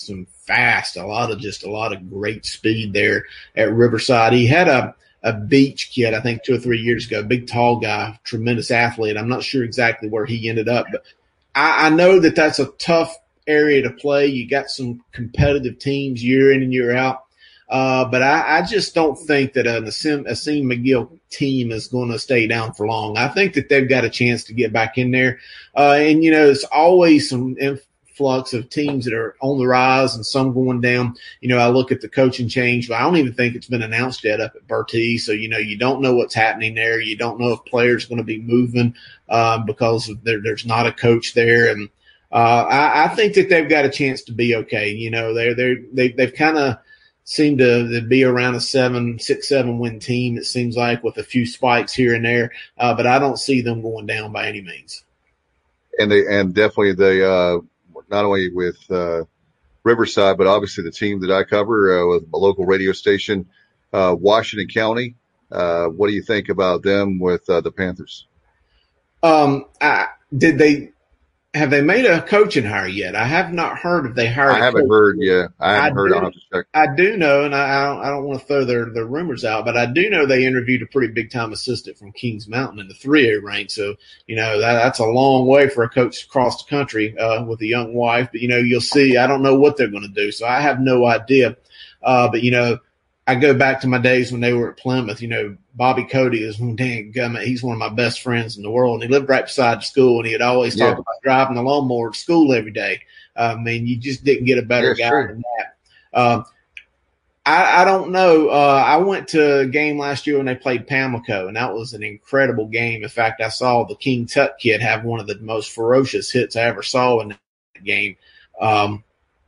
[SPEAKER 6] fast, a lot of just a lot of great speed there at Riverside. He had a, a Beach kid, I think two or three years ago, big, tall guy, tremendous athlete. I'm not sure exactly where he ended up, but I, I know that that's a tough area to play. You got some competitive teams year in and year out. Uh, but I, I just don't think that an Asim, Asim McGill team is going to stay down for long. I think that they've got a chance to get back in there. Uh, and, you know, it's always some influx of teams that are on the rise and some going down. You know, I look at the coaching change, but I don't even think it's been announced yet up at Bertie. So, you know, you don't know what's happening there. You don't know if players are going to be moving uh, because there, there's not a coach there. And uh, I, I think that they've got a chance to be okay. You know, they're, they're, they, they've kind of seem to, to be around a seven, six, seven win team, it seems like, with a few spikes here and there. Uh, but I don't see them going down by any means.
[SPEAKER 2] And they, and definitely the, uh, not only with, uh, Riverside, but obviously the team that I cover, uh, with a local radio station, uh, Washington County. Uh, what do you think about them with, uh, the Panthers?
[SPEAKER 6] Um, I, did they, Have they made a coaching hire yet? I have not heard if they hired.
[SPEAKER 2] I haven't heard yet. I haven't heard. I'll have to check.
[SPEAKER 6] I do know, and I, I don't. I don't want to throw their, their rumors out, but I do know they interviewed a pretty big time assistant from Kings Mountain in the three A rank. So you know that, that's a long way for a coach across the country uh, with a young wife. But you know you'll see. I don't know what they're going to do, so I have no idea. Uh, but you know. I go back to my days when they were at Plymouth. You know, Bobby Cody is one dang gummit. He's one of my best friends in the world. And he lived right beside the school, and he'd always talk yeah. about driving the lawnmower to school every day. Uh, I mean, you just didn't get a better yeah, guy sure. than that. Um, I, I don't know. Uh, I went to a game last year when they played Pamlico, and that was an incredible game. In fact, I saw the King Tut kid have one of the most ferocious hits I ever saw in that game. Um,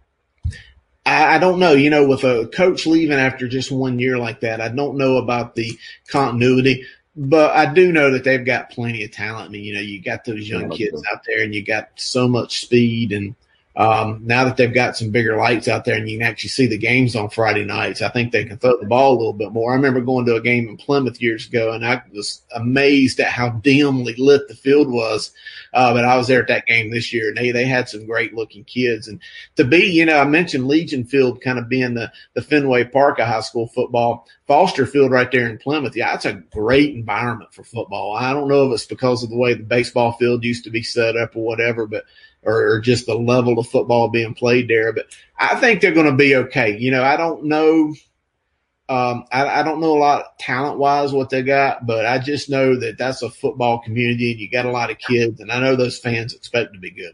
[SPEAKER 6] I don't know, you know, with a coach leaving after just one year like that, I don't know about the continuity, but I do know that they've got plenty of talent. I mean, you know, you got those young kids out there and you got so much speed. And um, now that they've got some bigger lights out there and you can actually see the games on Friday nights, I think they can throw the ball a little bit more. I remember going to a game in Plymouth years ago, and I was amazed at how dimly lit the field was. Uh, but I was there at that game this year, and they, they had some great-looking kids. And to be, you know, I mentioned Legion Field kind of being the, the Fenway Park of high school football. Foster Field right there in Plymouth, yeah, it's a great environment for football. I don't know if it's because of the way the baseball field used to be set up or whatever, but or, or just the level of football being played there. But I think they're going to be okay. You know, I don't know. Um, I, I don't know a lot talent-wise what they got, but I just know that that's a football community, and you got a lot of kids, and I know those fans expect to be good.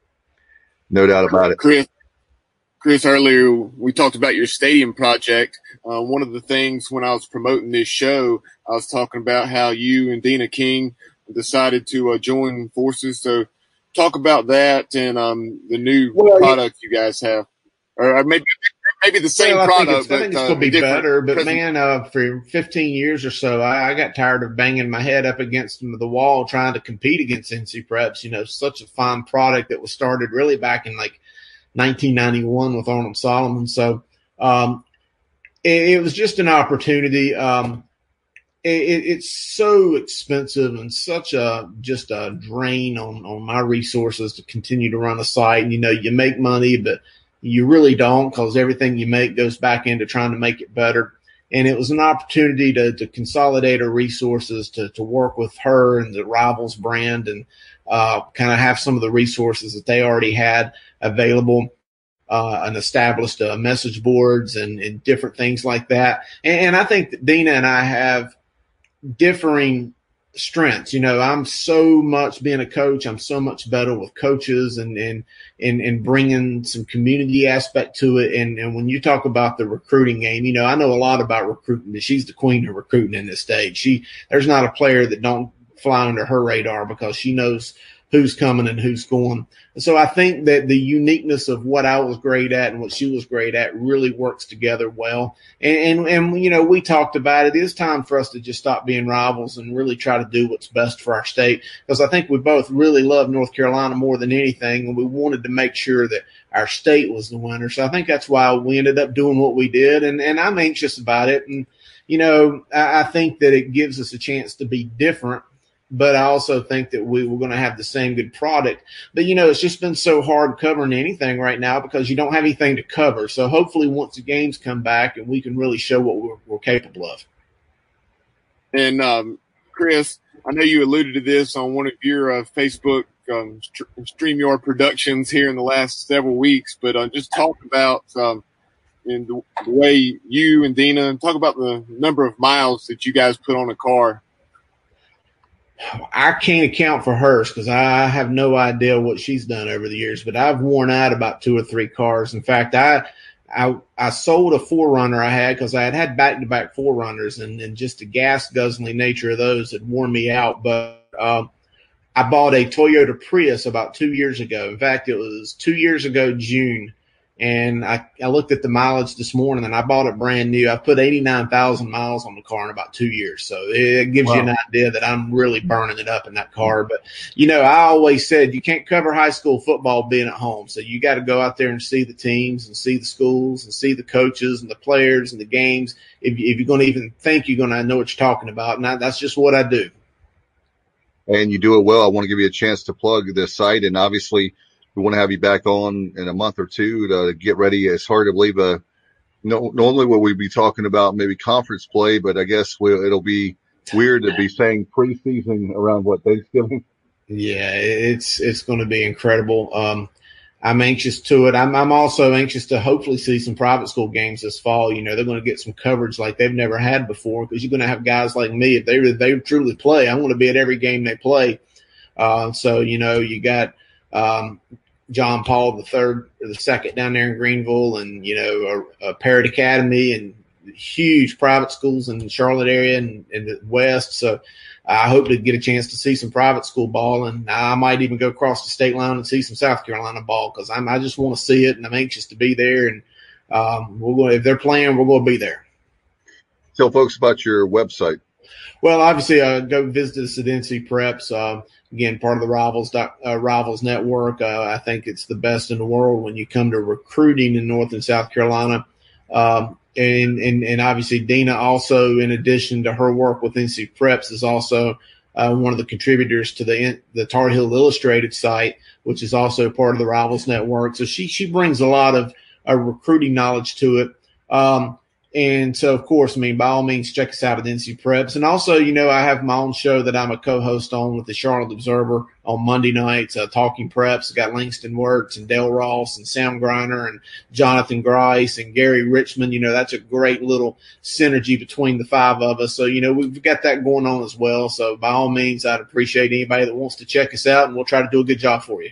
[SPEAKER 2] No doubt about it.
[SPEAKER 3] Chris, Chris, earlier we talked about your stadium project. Uh, one of the things when I was promoting this show, I was talking about how you and Dina King decided to uh, join forces. So talk about that and um, the new well, product you guys have, or maybe – Maybe the same
[SPEAKER 6] well,
[SPEAKER 3] product,
[SPEAKER 6] I think it's,
[SPEAKER 3] but
[SPEAKER 6] I think it's
[SPEAKER 3] uh,
[SPEAKER 6] going to be better. But,
[SPEAKER 3] Present.
[SPEAKER 6] man, uh, for fifteen years or so, I, I got tired of banging my head up against the wall trying to compete against N C Preps. You know, such a fine product that was started really back in, like, nineteen ninety-one with Arnold Solomon. So um, it, it was just an opportunity. Um, it, it's so expensive and such a just a drain on, on my resources to continue to run a site. And, you know, you make money, but – you really don't, because everything you make goes back into trying to make it better. And it was an opportunity to, to consolidate our resources, to, to work with her and the Rivals brand and uh, kind of have some of the resources that they already had available uh, and established uh, message boards and, and different things like that. And, and I think that Dina and I have differing strengths. You know, I'm so much being a coach. I'm so much better with coaches and, and, and, and bringing some community aspect to it. And, and when you talk about the recruiting game, you know, I know a lot about recruiting, but she's the queen of recruiting in this stage. She, there's not a player that don't fly under her radar because she knows who's coming and who's going. So I think that the uniqueness of what I was great at and what she was great at really works together well. And, and, and, you know, we talked about it. It's time for us to just stop being rivals and really try to do what's best for our state, because I think we both really love North Carolina more than anything, and we wanted to make sure that our state was the winner. So I think that's why we ended up doing what we did, and, and I'm anxious about it. And, you know, I, I think that it gives us a chance to be different. but I also think that we, we're going to have the same good product. But, you know, it's just been so hard covering anything right now because you don't have anything to cover. So hopefully once the games come back and we can really show what we're, we're capable of.
[SPEAKER 3] And, um, Chris, I know you alluded to this on one of your uh, Facebook um, StreamYard productions here in the last several weeks, but uh, just talk about um, in the, the way you and Dina talk about the number of miles that you guys put on a car.
[SPEAKER 6] I can't account for hers because I have no idea what she's done over the years, but I've worn out about two or three cars. In fact, I I, I sold a four runner I had because I had had back-to-back four runners, and, and just the gas guzzling nature of those had worn me out. But um, I bought a Toyota Prius about two years ago. In fact, it was two years ago, June. And I, I looked at the mileage this morning, and I bought it brand new. I put eighty-nine thousand miles on the car in about two years. So it gives wow. you an idea that I'm really burning it up in that car. But, you know, I always said you can't cover high school football being at home. So you got to go out there and see the teams and see the schools and see the coaches and the players and the games. If, if you're going to even think you're going to know what you're talking about. And I, that's just what I do.
[SPEAKER 2] And you do it well. I want to give you a chance to plug this site. And obviously, we want to have you back on in a month or two to get ready. It's hard to believe. Uh, no, normally what we'd be talking about maybe conference play, but I guess we'll, it'll be weird to be saying preseason around what, Thanksgiving?
[SPEAKER 6] Yeah, it's it's going to be incredible. Um, I'm anxious to it. I'm I'm also anxious to hopefully see some private school games this fall. You know, they're going to get some coverage like they've never had before because you're going to have guys like me. If they if they truly play, I'm going to be at every game they play. Uh, so you know, you got. Um, John Paul the third or the second down there in Greenville, and you know a, a Parrott Academy and huge private schools in the Charlotte area and in the West. So I hope to get a chance to see some private school ball, and I might even go across the state line and see some South Carolina ball because I'm I just want to see it and I'm anxious to be there. And um, we're going if they're playing, we're going to be there.
[SPEAKER 2] Tell folks about your website.
[SPEAKER 6] Well, obviously, uh, go visit us at N C Preps. Uh, Again, part of the Rivals uh, Rivals Network. Uh, I think it's the best in the world when you come to recruiting in North and South Carolina. Um, and, and, and obviously Dina also, in addition to her work with N C Preps, is also uh, one of the contributors to the the Tar Heel Illustrated site, which is also part of the Rivals Network. So she she brings a lot of uh, recruiting knowledge to it. Um, And so, of course, I mean, by all means, check us out at N C Preps. And also, you know, I have my own show that I'm a co-host on with the Charlotte Observer on Monday nights, uh, Talking Preps. I've got Langston Works and Dale Ross and Sam Griner and Jonathan Grice and Gary Richmond. You know, that's a great little synergy between the five of us. So, you know, we've got that going on as well. So, by all means, I'd appreciate anybody that wants to check us out, and we'll try to do a good job for you.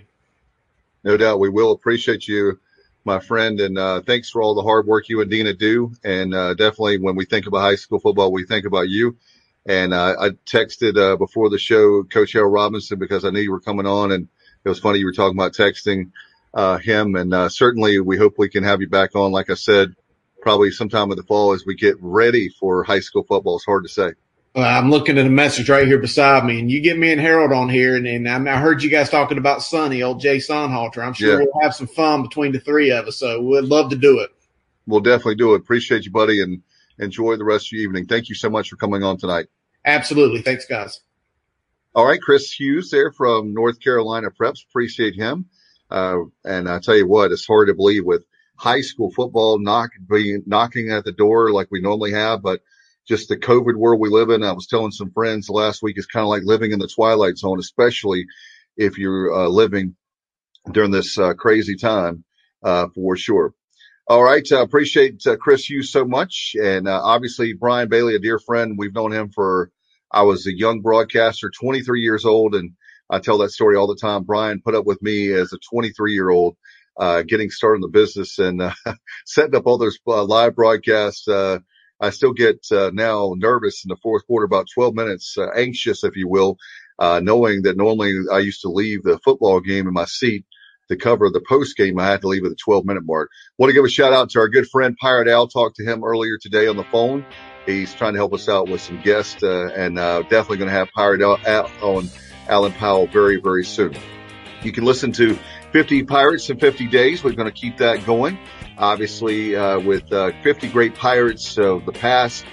[SPEAKER 2] No doubt. We will appreciate you, my friend, and uh, thanks for all the hard work you and Dina do. And uh, definitely when we think about high school football, we think about you. And uh, I texted uh, before the show Coach Harold Robinson because I knew you were coming on, and it was funny you were talking about texting uh, him. And uh, certainly we hope we can have you back on, like I said, probably sometime in the fall as we get ready for high school football. It's hard to say.
[SPEAKER 6] Well, I'm looking at a message right here beside me, and you get me and Harold on here, and, and I heard you guys talking about Sonny, old Jay Sonhalter. I'm sure yeah. we'll have some fun between the three of us, so we'd love to do it.
[SPEAKER 2] We'll definitely do it. Appreciate you, buddy, and enjoy the rest of your evening. Thank you so much for coming on tonight.
[SPEAKER 6] Absolutely. Thanks, guys.
[SPEAKER 2] All right, Chris Hughes there from North Carolina Preps. Appreciate him. Uh, and I tell you what, it's hard to believe with high school football knock, being, knocking at the door like we normally have, but just the COVID world we live in. I was telling some friends last week, it's kind of like living in the twilight zone, especially if you're uh, living during this uh, crazy time, uh, for sure. All right. I uh, appreciate uh, Chris Hughes so much. And uh, obviously Brian Bailey, a dear friend. We've known him for, I was a young broadcaster, twenty-three years old. And I tell that story all the time. Brian put up with me as a twenty-three year old, uh, getting started in the business and uh, setting up all those uh, live broadcasts. Uh, I still get uh, now nervous in the fourth quarter, about twelve minutes, uh, anxious, if you will, uh, knowing that normally I used to leave the football game in my seat to cover the post game. I had to leave at the twelve minute mark. Want to give a shout out to our good friend Pirate Al. Talked to him earlier today on the phone. He's trying to help us out with some guests, uh, and uh, definitely going to have Pirate Al on Alan Powell very, very soon. You can listen to fifty Pirates in fifty days. We're going to keep that going. Obviously, uh, with uh, fifty great Pirates of the past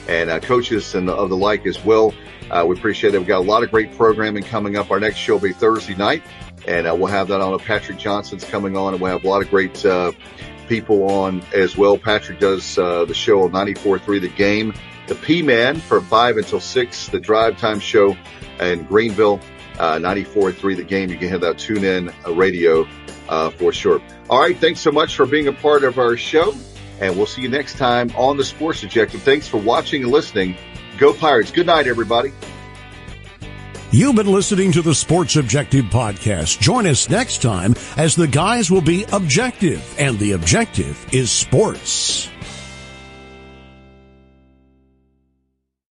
[SPEAKER 2] and uh, coaches and the, of the like as well. Uh, we appreciate it. We've got a lot of great programming coming up. Our next show will be Thursday night, and uh, we'll have that on. Patrick Johnson's coming on, and we'll have a lot of great uh, people on as well. Patrick does uh, the show on ninety-four point three The Game. The P-Man from five until six, the Drive Time Show in Greenville, uh, ninety-four point three The Game. You can have that tune-in uh, radio uh, for sure. All right, thanks so much for being a part of our show, and we'll see you next time on The Sports Objective. Thanks for watching and listening. Go Pirates. Good night, everybody.
[SPEAKER 1] You've been listening to the Sports Objective Podcast. Join us next time as the guys will be objective, and the objective is sports.